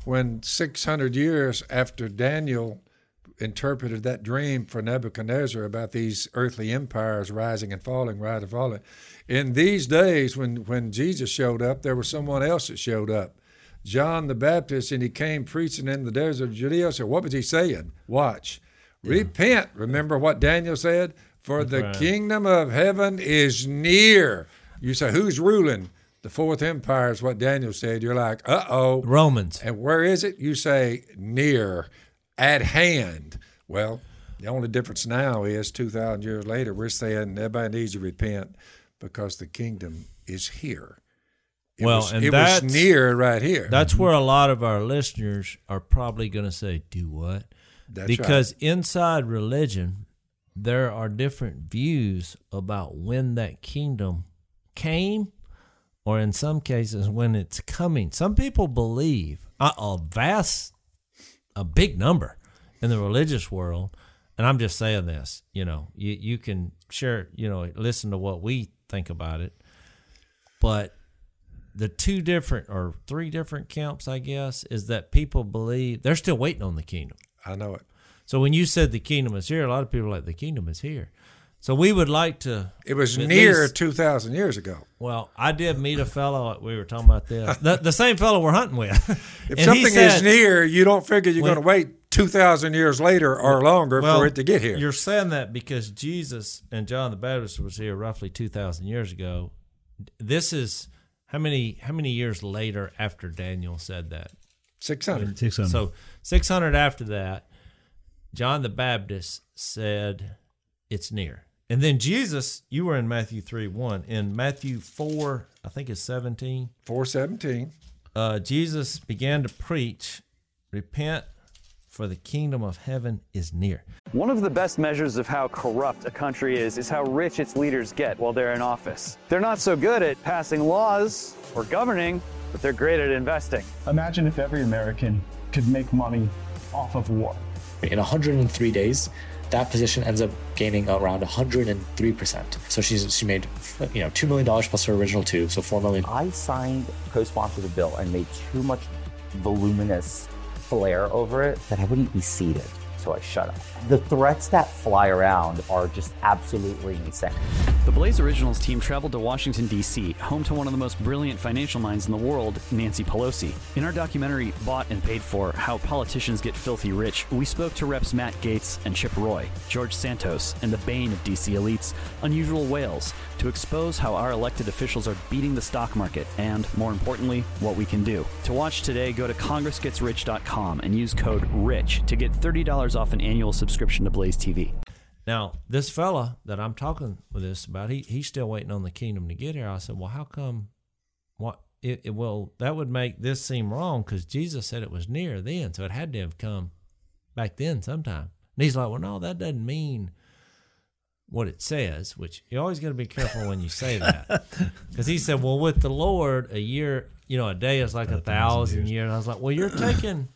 600 years after Daniel interpreted that dream for Nebuchadnezzar about these earthly empires rising and falling, in these days when Jesus showed up, there was someone else that showed up. John the Baptist, and he came preaching in the desert of Judea. So what was he saying? Watch. Repent. Remember what Daniel said? For the kingdom of heaven is near. You say, who's ruling? The fourth empire is what Daniel said. You're like, uh-oh. Romans. And where is it? You say, near, at hand. Well, the only difference now is 2,000 years later, we're saying everybody needs to repent because the kingdom is here. It was near right here. That's where a lot of our listeners are probably going to say, do what? Because inside religion, there are different views about when that kingdom came, or in some cases, when it's coming. Some people believe a big number in the religious world, and I'm just saying this, you can share, listen to what we think about it, but the two different or three different camps, I guess, is that people believe they're still waiting on the kingdom. I know it. So when you said the kingdom is here, a lot of people are like, the kingdom is here. So we would like to. It was at near least- 2,000 years ago. Well, I did meet a fellow. We were talking about this. The same fellow we're hunting with. If And he something said- is near, you don't figure you're When- going to wait 2,000 years later or longer Well, for it to get here. You're saying that because Jesus and John the Baptist was here roughly 2,000 years ago. This is how many years later after Daniel said that? 600. 600. So 600 after that, John the Baptist said it's near. And then Jesus, you were in Matthew 3:1. In Matthew 4, I think it's 17, 417. Jesus began to preach, repent, for the kingdom of heaven is near. One of the best measures of how corrupt a country is how rich its leaders get while they're in office. They're not so good at passing laws or governing, but they're great at investing. Imagine if every American could make money off of war. In 103 days, that position ends up gaining around 103%. So she made $2 million plus her original $2, so $4 million. I signed, co-sponsored a bill and made too much voluminous flair over it that I wouldn't be seated. So I shut up. The threats that fly around are just absolutely insane. The Blaze Originals team traveled to Washington, D.C., home to one of the most brilliant financial minds in the world, Nancy Pelosi. In our documentary, Bought and Paid For, How Politicians Get Filthy Rich, we spoke to Reps Matt Gaetz and Chip Roy, George Santos, and the bane of D.C. elites, Unusual Whales, to expose how our elected officials are beating the stock market and, more importantly, what we can do. To watch today, go to congressgetsrich.com and use code RICH to get $30 off an annual subscription to Blaze TV. Now, this fella that I'm talking with this about, he's still waiting on the kingdom to get here. I said, well, how come? Well, that would make this seem wrong because Jesus said it was near then, so it had to have come back then sometime. And he's like, well, no, that doesn't mean what it says, which you always got to be careful when you say that. Because he said, well, with the Lord, a year, a day is like 1,000 years. And I was like, well, you're taking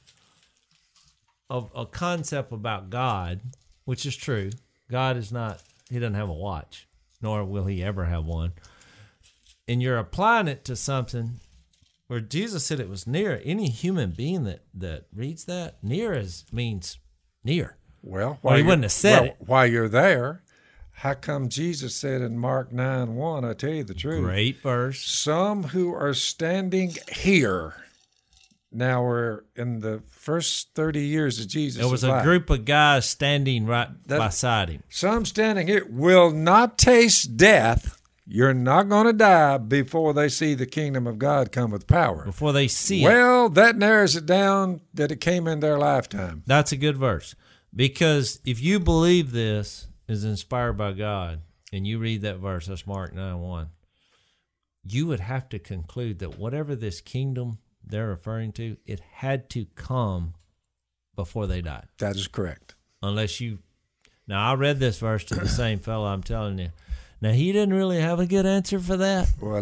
a concept about God, which is true. God is not, he doesn't have a watch, nor will he ever have one. And you're applying it to something where Jesus said it was near. Any human being that reads that, means near. Well, Or he wouldn't have said it. While you're there, how come Jesus said in Mark 9:1, I tell you the truth. Great verse. Some who are standing here. Now we're in the first 30 years of Jesus' There was a life. group of guys standing right beside him. Some standing here will not taste death. You're not going to die before they see the kingdom of God come with power. Before they see it. Well, that narrows it down that it came in their lifetime. That's a good verse. Because if you believe this is inspired by God, and you read that verse, that's Mark 9:1, you would have to conclude that whatever this kingdom they're referring to, it had to come before they died. That is correct. Unless you... Now, I read this verse to the same fellow, I'm telling you. Now, he didn't really have a good answer for that. Well,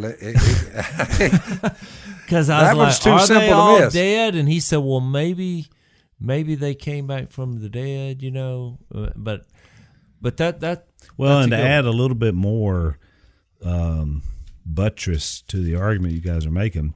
Because I that was one's like, too are simple they to all miss. dead? And he said, well, maybe they came back from the dead, But that Well, that's and a to good add a little bit more buttress to the argument you guys are making,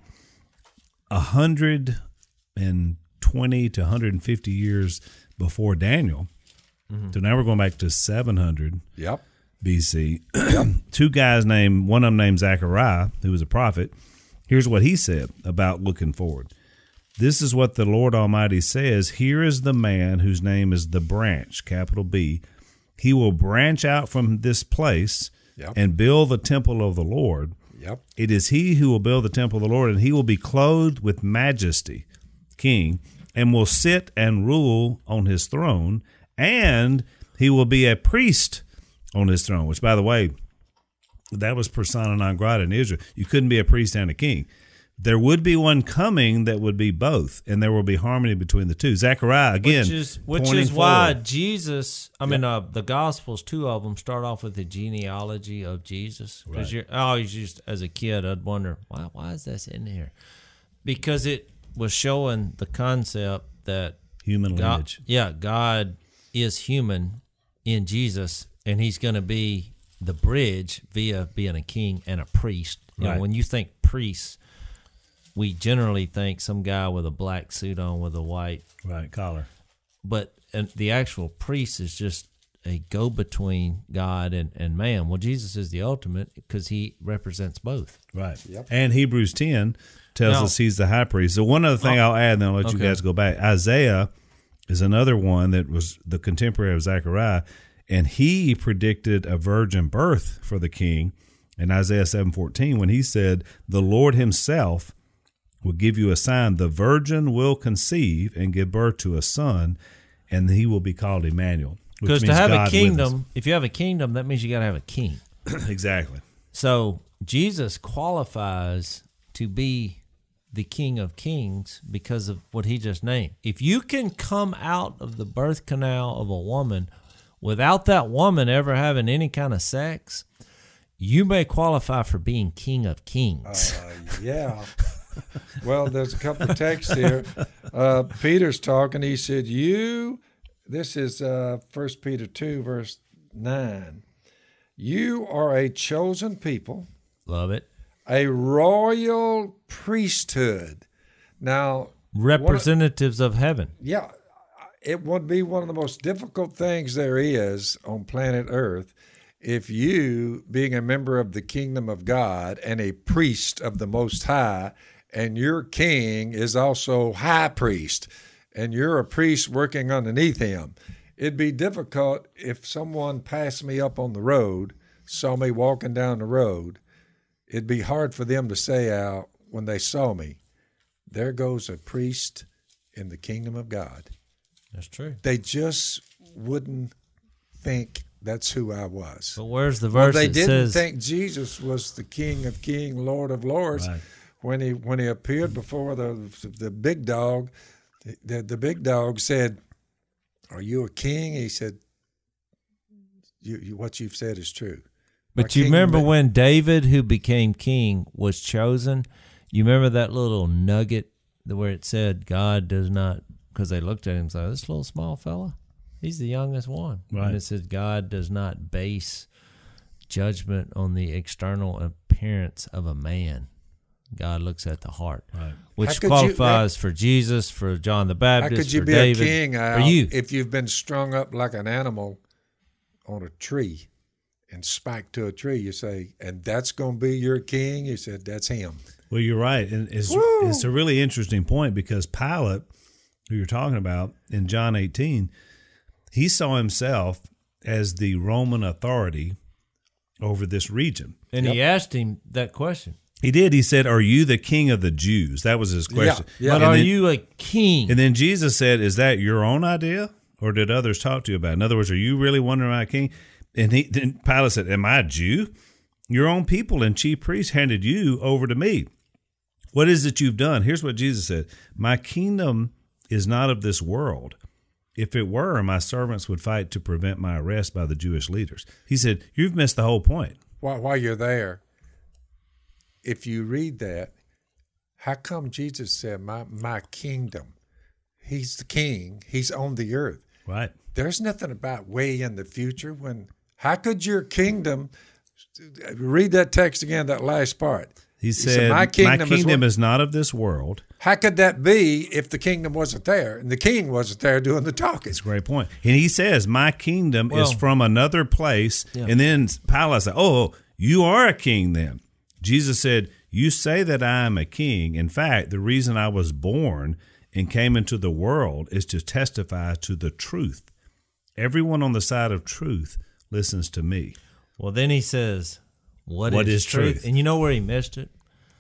120 to 150 years before Daniel. Mm-hmm. So now we're going back to 700 Yep. BC. Two guys one of them named Zechariah, who was a prophet. Here's what he said about looking forward. This is what the Lord Almighty says. Here is the man whose name is the branch, capital B. He will branch out from this place and build the temple of the Lord. Yep. It is he who will build the temple of the Lord, and he will be clothed with majesty, king, and will sit and rule on his throne, and he will be a priest on his throne, which, by the way, that was persona non grata in Israel. You couldn't be a priest and a king. There would be one coming that would be both, and there will be harmony between the two. Zechariah, again, which is why Jesus, the Gospels, two of them start off with the genealogy of Jesus. Because I always used, as a kid, I'd wonder, why is this in here? Because it was showing the concept that human lineage. God is human in Jesus, and he's going to be the bridge via being a king and a priest. When you think priests, we generally think some guy with a black suit on with a white collar. But the actual priest is just a go-between God and man. Well, Jesus is the ultimate because he represents both. Right. Yep. And Hebrews 10 tells us he's the high priest. So one other thing I'll add, and then I'll let you guys go back. Isaiah is another one that was the contemporary of Zechariah, and he predicted a virgin birth for the king in Isaiah 7:14 when he said, "The Lord himself will give you a sign. The virgin will conceive and give birth to a son, and he will be called Emmanuel." Because to have a kingdom, if you have a kingdom, that means you got to have a king. Exactly. So Jesus qualifies to be the King of Kings because of what he just named. If you can come out of the birth canal of a woman without that woman ever having any kind of sex, you may qualify for being King of Kings. Yeah. Well, there's a couple of texts here. Peter's talking. He said, this is 1 Peter 2, verse 9. You are a chosen people. Love it. A royal priesthood. Now, representatives of heaven. Yeah. It would be one of the most difficult things there is on planet Earth if you, being a member of the kingdom of God and a priest of the Most High, and your king is also high priest, and you're a priest working underneath him. It'd be difficult if someone passed me up on the road, saw me walking down the road. It'd be hard for them to say out when they saw me, there goes a priest in the kingdom of God. That's true. They just wouldn't think that's who I was. But where's the verse they that didn't says think Jesus was the King of Kings, Lord of Lords. Right. When he appeared before the big dog, the big dog said, "Are you a king?" He said, "You what you've said is true." But you remember when David, who became king, was chosen? You remember that little nugget where it said God does not, because they looked at him and said, this little small fella, he's the youngest one. Right. And it said God does not base judgment on the external appearance of a man. God looks at the heart, right. Which qualifies for Jesus, for John the Baptist, how could you for be David, a king, Al, for you. if you've been strung up like an animal on a tree and spiked to a tree? You say, and that's going to be your king? You said, that's him. Well, you're right. And it's a really interesting point because Pilate, who you're talking about in John 18, he saw himself as the Roman authority over this region. And he asked him that question. He did. He said, "Are you the king of the Jews?" That was his question. Yeah. But are you a king? And then Jesus said, "Is that your own idea, or did others talk to you about it?" In other words, are you really wondering about a king? And then Pilate said, "Am I a Jew? Your own people and chief priests handed you over to me. What is it you've done?" Here's what Jesus said: "My kingdom is not of this world. If it were, my servants would fight to prevent my arrest by the Jewish leaders." He said, "You've missed the whole point." While you're there, if you read that, how come Jesus said, my kingdom? He's the king. He's on the earth. Right. There's nothing about way in the future. How could your kingdom, read that text again, that last part. He said, my kingdom is not of this world. How could that be if the kingdom wasn't there and the king wasn't there doing the talking? That's a great point. And he says, my kingdom is from another place. Yeah. And then Pilate said, "Oh, you are a king then." Jesus said, "You say that I am a king. In fact, the reason I was born and came into the world is to testify to the truth. Everyone on the side of truth listens to me." Well, then he says, what is truth? And you know where he missed it?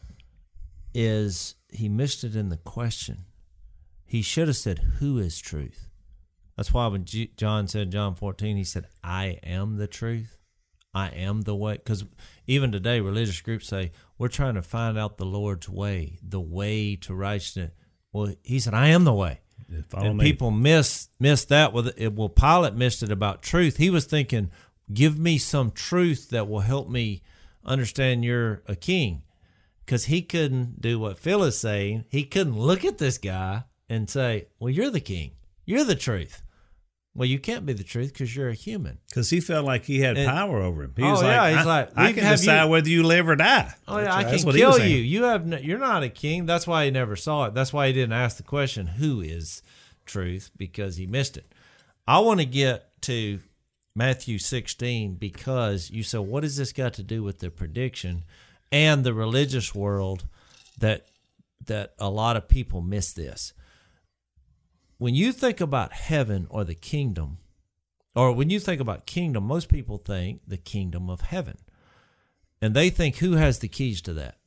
He missed it in the question. He should have said, who is truth? That's why when John said, John 14, he said, "I am the truth. I am the way." Because even today, religious groups say, we're trying to find out the Lord's way, the way to righteousness. Well, he said, "I am the way." And people miss that. Well, Pilate missed it about truth. He was thinking, give me some truth that will help me understand you're a king. Because he couldn't do what Phil is saying. He couldn't look at this guy and say, well, you're the king. You're the truth. Well, you can't be the truth because you're a human. Because he felt like he had power over him. He was he's like, I can decide whether you live or die. Oh, yeah, I can kill you. You're not a king. That's why he never saw it. That's why he didn't ask the question, who is truth? Because he missed it. I want to get to Matthew 16 because you said, what has this got to do with the prediction and the religious world that a lot of people miss this? When you think about heaven or the kingdom, or when you think about kingdom, most people think the kingdom of heaven. And they think, who has the keys to that?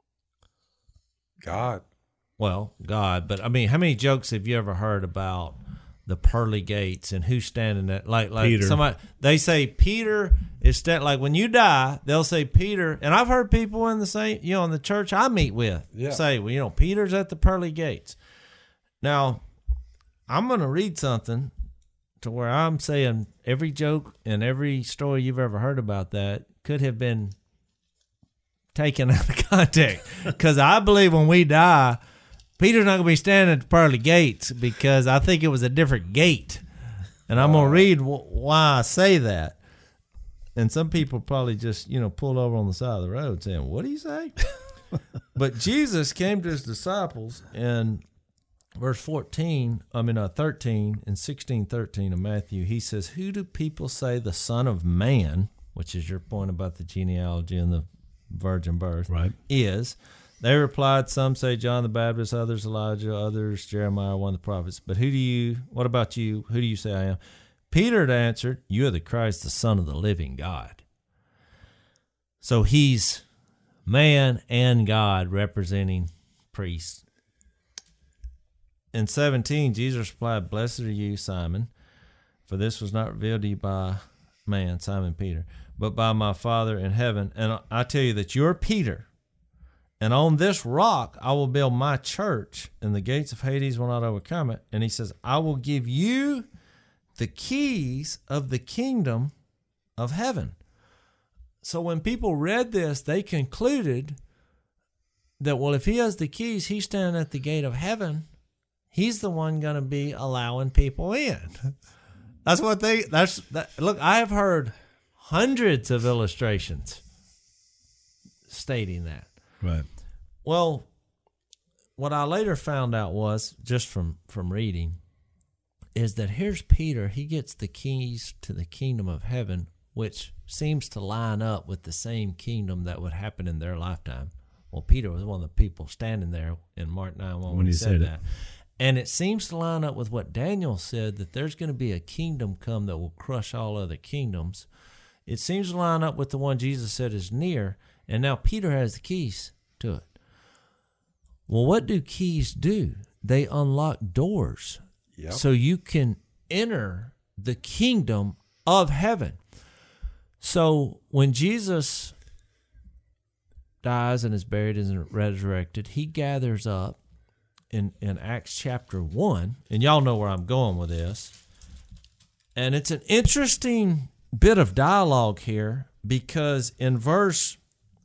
God. Well, God. But, I mean, how many jokes have you ever heard about the pearly gates and who's standing there? Like Peter. Somebody, they say Peter is like when you die, they'll say Peter. And I've heard people in the same, in the church I meet with say, well, Peter's at the pearly gates. Now, I'm going to read something to where I'm saying every joke and every story you've ever heard about that could have been taken out of context. Because I believe when we die, Peter's not going to be standing at the pearly gates because I think it was a different gate. And I'm going to read why I say that. And some people probably just, pulled over on the side of the road saying, what do you say? But Jesus came to his disciples in verse 13 in 16:13 of Matthew. He says, who do people say the Son of Man, which is your point about the genealogy and the virgin birth, right, is? They replied, some say John the Baptist, others Elijah, others Jeremiah, one of the prophets. But what about you? Who do you say I am? Peter answered, you are the Christ, the Son of the living God. So he's man and God representing priests. In 17, Jesus replied, blessed are you, Simon, for this was not revealed to you by man, Simon Peter, but by my Father in heaven. And I tell you that you're Peter, and on this rock I will build my church, and the gates of Hades will not overcome it. And he says, I will give you the keys of the kingdom of heaven. So when people read this, they concluded that, well, if he has the keys, he's standing at the gate of heaven. He's the one going to be allowing people in. That's what look, I have heard hundreds of illustrations stating that. Right. Well, what I later found out was, just from reading, is that here's Peter. He gets the keys to the kingdom of heaven, which seems to line up with the same kingdom that would happen in their lifetime. Well, Peter was one of the people standing there in Mark 9:1 when he said that. And it seems to line up with what Daniel said, that there's going to be a kingdom come that will crush all other kingdoms. It seems to line up with the one Jesus said is near, and now Peter has the keys to it. Well, what do keys do? They unlock doors. Yep. So you can enter the kingdom of heaven. So when Jesus dies and is buried and resurrected, he gathers up in Acts chapter 1, and y'all know where I'm going with this. And it's an interesting bit of dialogue here, because in verse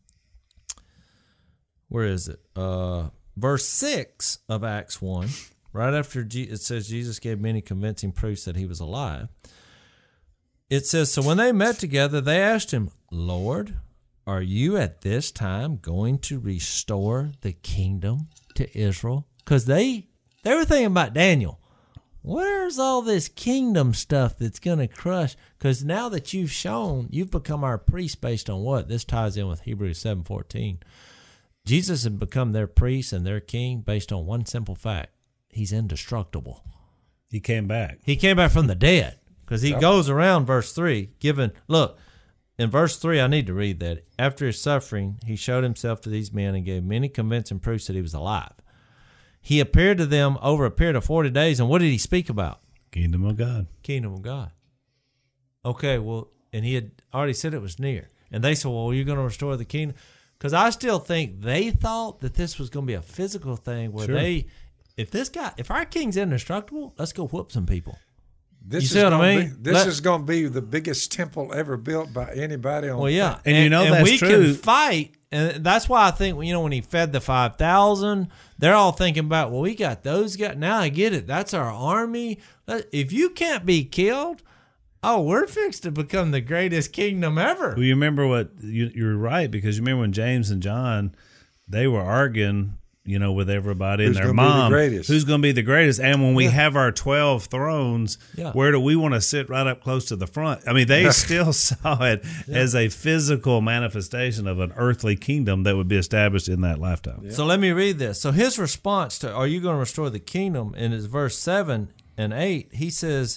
6 of Acts 1, right after it says Jesus gave many convincing proofs that he was alive, it says, so when they met together, they asked him, Lord, are you at this time going to restore the kingdom to Israel? Because they were thinking about Daniel. Where's all this kingdom stuff that's going to crush? Because now that you've become our priest based on what? This ties in with Hebrews 7:14. Jesus has become their priest and their king based on one simple fact. He's indestructible. He came back. He came back from the dead. Because he goes around, verse 3, look, in verse 3, I need to read that. After his suffering, he showed himself to these men and gave many convincing proofs that he was alive. He appeared to them over a period of 40 days, and what did he speak about? Kingdom of God. Kingdom of God. Okay, well, and he had already said it was near. And they said, well, you're going to restore the kingdom? Because I still think they thought that this was going to be a physical thing where if our king's indestructible, let's go whoop some people. This you see what I mean? This is going to be the biggest temple ever built by anybody on. Well, yeah, and that's we can fight, and that's why I think when he fed the 5,000, they're all thinking about, well, we got those guys. Now I get it. That's our army. If you can't be killed, we're fixed to become the greatest kingdom ever. Well, you remember you're right, because you remember when James and John, they were arguing with everybody Who's and their gonna be the mom. greatest? Who's going to be the greatest? And when we have our 12 thrones, Yeah. where do we want to sit right up close to the front? I mean, they still saw it as a physical manifestation of an earthly kingdom that would be established in that lifetime. So let me read this. So his response to, are you going to restore the kingdom? In his verse 7 and 8, he says,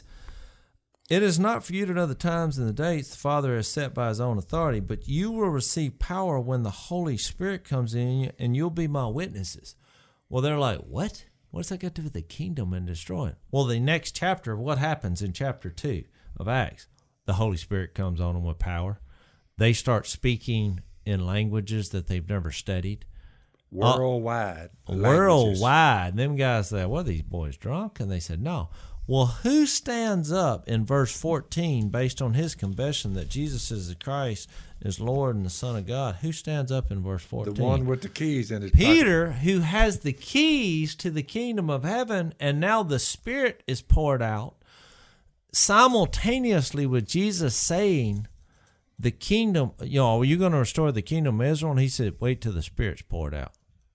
it is not for you to know the times and the dates the Father has set by his own authority, but you will receive power when the Holy Spirit comes in you, and you'll be my witnesses. Well, they're like, what? What's that got to do with the kingdom and destroying? Well, the next chapter, what happens in chapter 2 of Acts? The Holy Spirit comes on them with power. They start speaking in languages that they've never studied. Worldwide. Worldwide. Them guys said, well, are these boys drunk? And they said, no. Well, who stands up in verse 14 based on his confession that Jesus is the Christ, is Lord and the Son of God? Who stands up in verse 14? The one with the keys in his Peter, who has the keys to the kingdom of heaven, and now the Spirit is poured out simultaneously with Jesus saying, the kingdom, are you going to restore the kingdom of Israel? And he said, wait till the Spirit's poured out.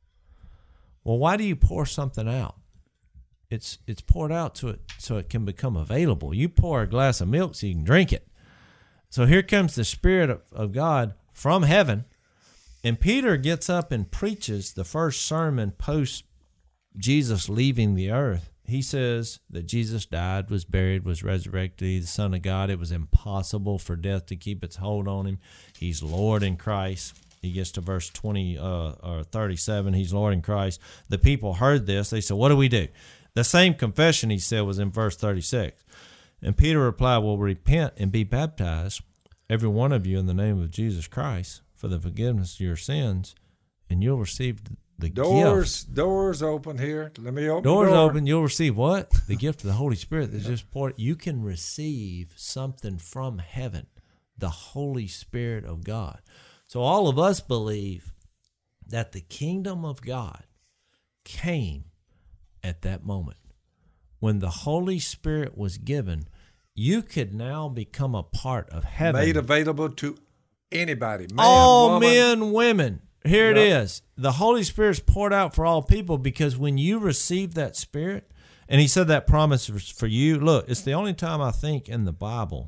Well, why do you pour something out? It's poured out so it can become available. You pour a glass of milk so you can drink it. So here comes the Spirit of God from heaven, and Peter gets up and preaches the first sermon post Jesus leaving the earth. He says that Jesus died, was buried, was resurrected. He's the Son of God. It was impossible for death to keep its hold on him. He's Lord in Christ. He gets to verse 20 or 37. He's Lord in Christ. The people heard this. They said, what do we do? The same confession, he said, was in verse 36. And Peter replied, well, repent and be baptized, every one of you, in the name of Jesus Christ, for the forgiveness of your sins, and you'll receive the gift. Doors open here. Let me open Doors the door. open. You'll receive what? The gift of the Holy Spirit that's just poured. You can receive something from heaven, the Holy Spirit of God. So all of us believe that the kingdom of God came at that moment. When the Holy Spirit was given, you could now become a part of heaven. Made available to anybody. Man, all woman. men, women. Here it is. The Holy Spirit's poured out for all people, because when you receive that Spirit, and he said that promise for you. Look, it's the only time I think in the Bible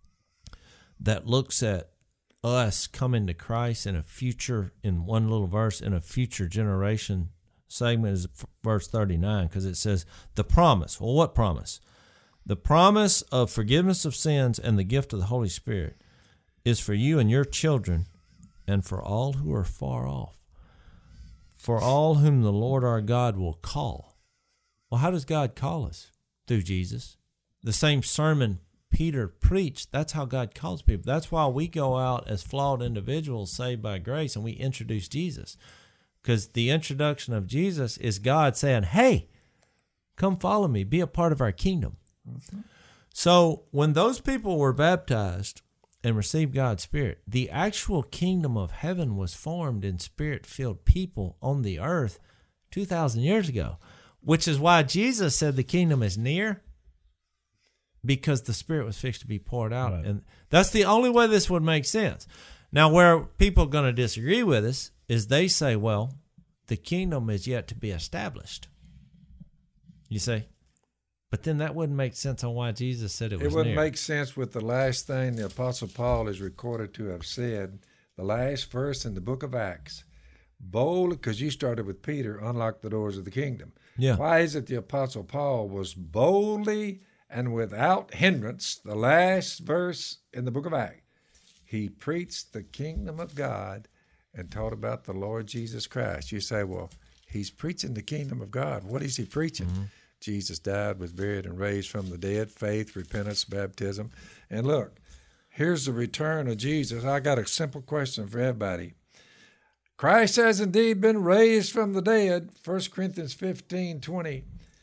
that looks at us coming to Christ in a future, in one little verse, in a future generation segment is verse 39, because it says the promise. Well, what promise? The promise of forgiveness of sins and the gift of the Holy Spirit is for you and your children, and for all who are far off, for all whom the Lord our God will call. Well, how does God call us? Through Jesus. The same sermon Peter preached, that's how God calls people. That's why we go out as flawed individuals saved by grace, and we introduce Jesus. Because the introduction of Jesus is God saying, hey, come follow me, be a part of our kingdom. Mm-hmm. So when those people were baptized and received God's Spirit, the actual kingdom of heaven was formed in Spirit-filled people on the earth 2,000 years ago, which is why Jesus said the kingdom is near, because the Spirit was fixed to be poured out. Right. And that's the only way this would make sense. Now, where people are going to disagree with us is they say, well, the kingdom is yet to be established. You see? But then that wouldn't make sense on why Jesus said it was It wouldn't near. make sense with the last thing the Apostle Paul is recorded to have said, the last verse in the book of Acts. Boldly, because you started with Peter, unlock the doors of the kingdom. Yeah. Why is it the Apostle Paul was boldly and without hindrance, the last verse in the book of Acts? He preached the kingdom of God and taught about the Lord Jesus Christ. You say, well, he's preaching the kingdom of God. What is he preaching? Mm-hmm. Jesus died, was buried, and raised from the dead, faith, repentance, baptism. And look, here's the return of Jesus. I got a simple question for everybody. Christ has indeed been raised from the dead, 1 Corinthians 15:20.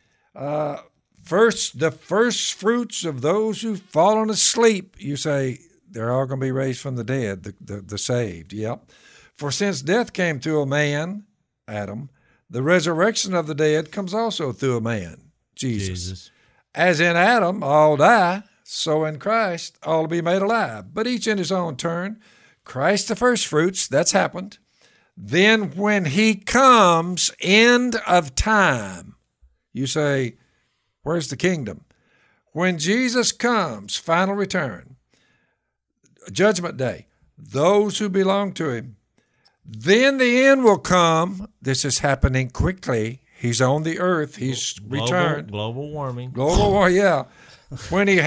The first fruits of those who've fallen asleep, you say, they're all going to be raised from the dead, the saved. Yep. For since death came through a man, Adam, the resurrection of the dead comes also through a man, Jesus. As in Adam all die, so in Christ all be made alive, but each in his own turn. Christ the first fruits, that's happened. Then when he comes, end of time. You say, where's the kingdom? When Jesus comes, final return, judgment day, those who belong to him, then the end will come. This is happening quickly. He's on the earth. He's returned. Global warming. Global warming, yeah. When the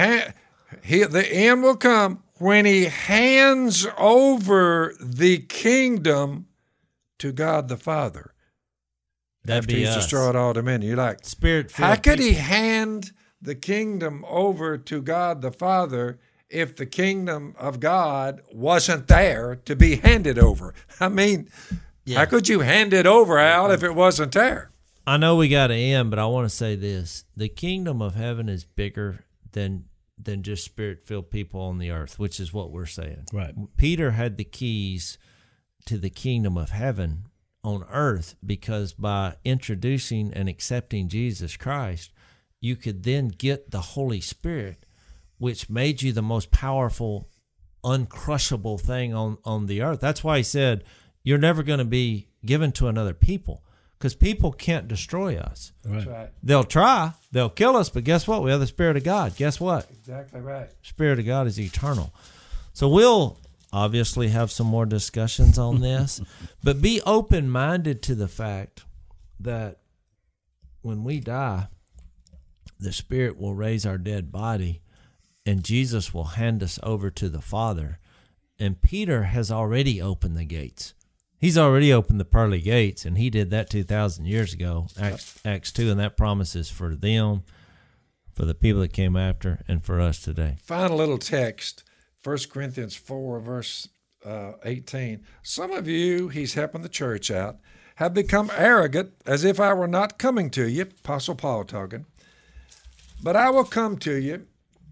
end will come when he hands over the kingdom to God the Father. That'd after be he's us. destroyed all dominion. You're like, Spirit-filled how could he people. hand the kingdom over to God the Father if the kingdom of God wasn't there to be handed over? I mean, how could you hand it over, Al, if it wasn't there? I know we got to end, but I want to say this. The kingdom of heaven is bigger than just Spirit-filled people on the earth, which is what we're saying. Right. Peter had the keys to the kingdom of heaven on earth because by introducing and accepting Jesus Christ, you could then get the Holy Spirit, which made you the most powerful, uncrushable thing on the earth. That's why he said, you're never going to be given to another people because people can't destroy us. Right. That's right. They'll try. They'll kill us, but guess what? We have the Spirit of God. Guess what? Exactly right. Spirit of God is eternal. So we'll obviously have some more discussions on this, but be open-minded to the fact that when we die, the Spirit will raise our dead body and Jesus will hand us over to the Father. And Peter has already opened the gates. He's already opened the pearly gates, and he did that 2,000 years ago, Acts 2, and that promise is for them, for the people that came after, and for us today. Final little text, 1 Corinthians 4, verse 18. Some of you, he's helping the church out, have become arrogant as if I were not coming to you, Apostle Paul talking. But I will come to you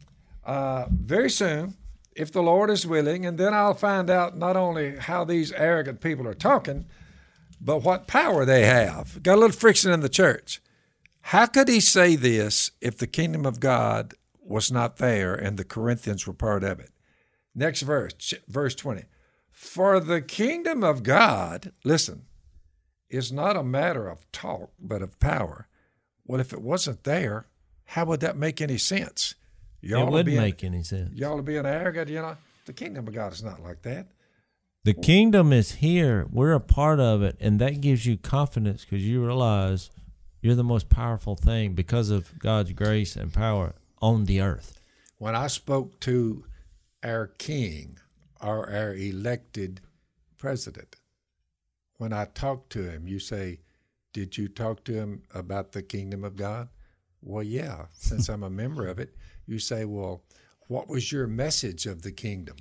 very soon, if the Lord is willing, and then I'll find out not only how these arrogant people are talking, but what power they have. Got a little friction in the church. How could he say this if the kingdom of God was not there and the Corinthians were part of it? Next verse, verse 20. For the kingdom of God, listen, is not a matter of talk, but of power. Well, if it wasn't there, how would that make any sense? It wouldn't make any sense. Y'all are being arrogant, The kingdom of God is not like that. The kingdom is here. We're a part of it, and that gives you confidence because you realize you're the most powerful thing because of God's grace and power on the earth. When I spoke to our king or our elected president, when I talked to him, you say, did you talk to him about the kingdom of God? Well, yeah, since I'm a member of it. You say, well, what was your message of the kingdom?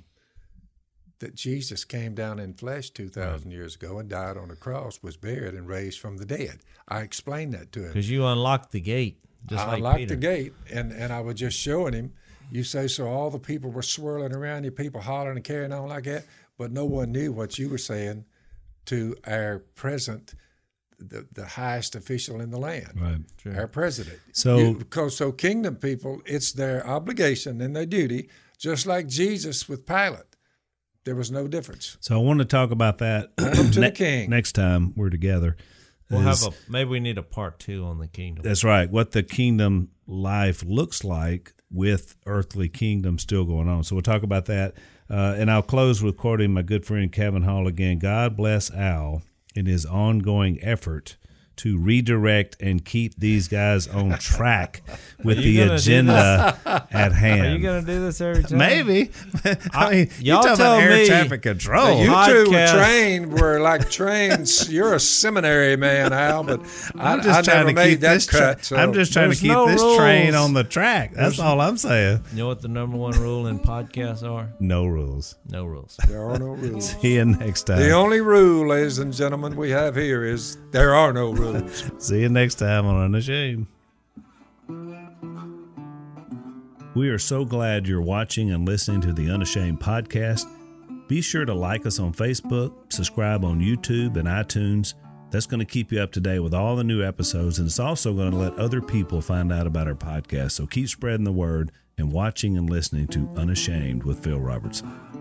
That Jesus came down in flesh 2,000 years ago and died on a cross, was buried, and raised from the dead. I explained that to him. Because you unlocked the gate, just like unlocked Peter. the gate, and I was just showing him. You say, so all the people were swirling around you, people hollering and carrying on like that, but no one knew what you were saying to our present, the highest official in the land, Right. Sure. Our president. So kingdom people, it's their obligation and their duty, just like Jesus with Pilate. There was no difference. So I want to talk about that to the king. Next time we're together. We'll maybe we need a part 2 on the kingdom. That's right. What the kingdom life looks like with earthly kingdom still going on. So we'll talk about that. And I'll close with quoting my good friend Kevin Hall again. God bless Al in his ongoing effort to redirect and keep these guys on track with the agenda at hand. Are you going to do this every time? Maybe. I mean, y'all talking tell about air me. traffic control. You two were Podcast. trained, were like trains. You're a seminary man, Al, but I just never trying to made keep that this cut. So I'm just trying to There's keep no this rules. train on the track. That's all I'm saying. You know what the number 1 rule in podcasts are? No rules. No rules. there are no rules. See you next time. The only rule, ladies and gentlemen, we have here is there are no rules. See you next time on Unashamed. We are so glad you're watching and listening to the Unashamed podcast. Be sure to like us on Facebook, subscribe on YouTube and iTunes. That's going to keep you up to date with all the new episodes, and it's also going to let other people find out about our podcast. So keep spreading the word and watching and listening to Unashamed with Phil Robertson.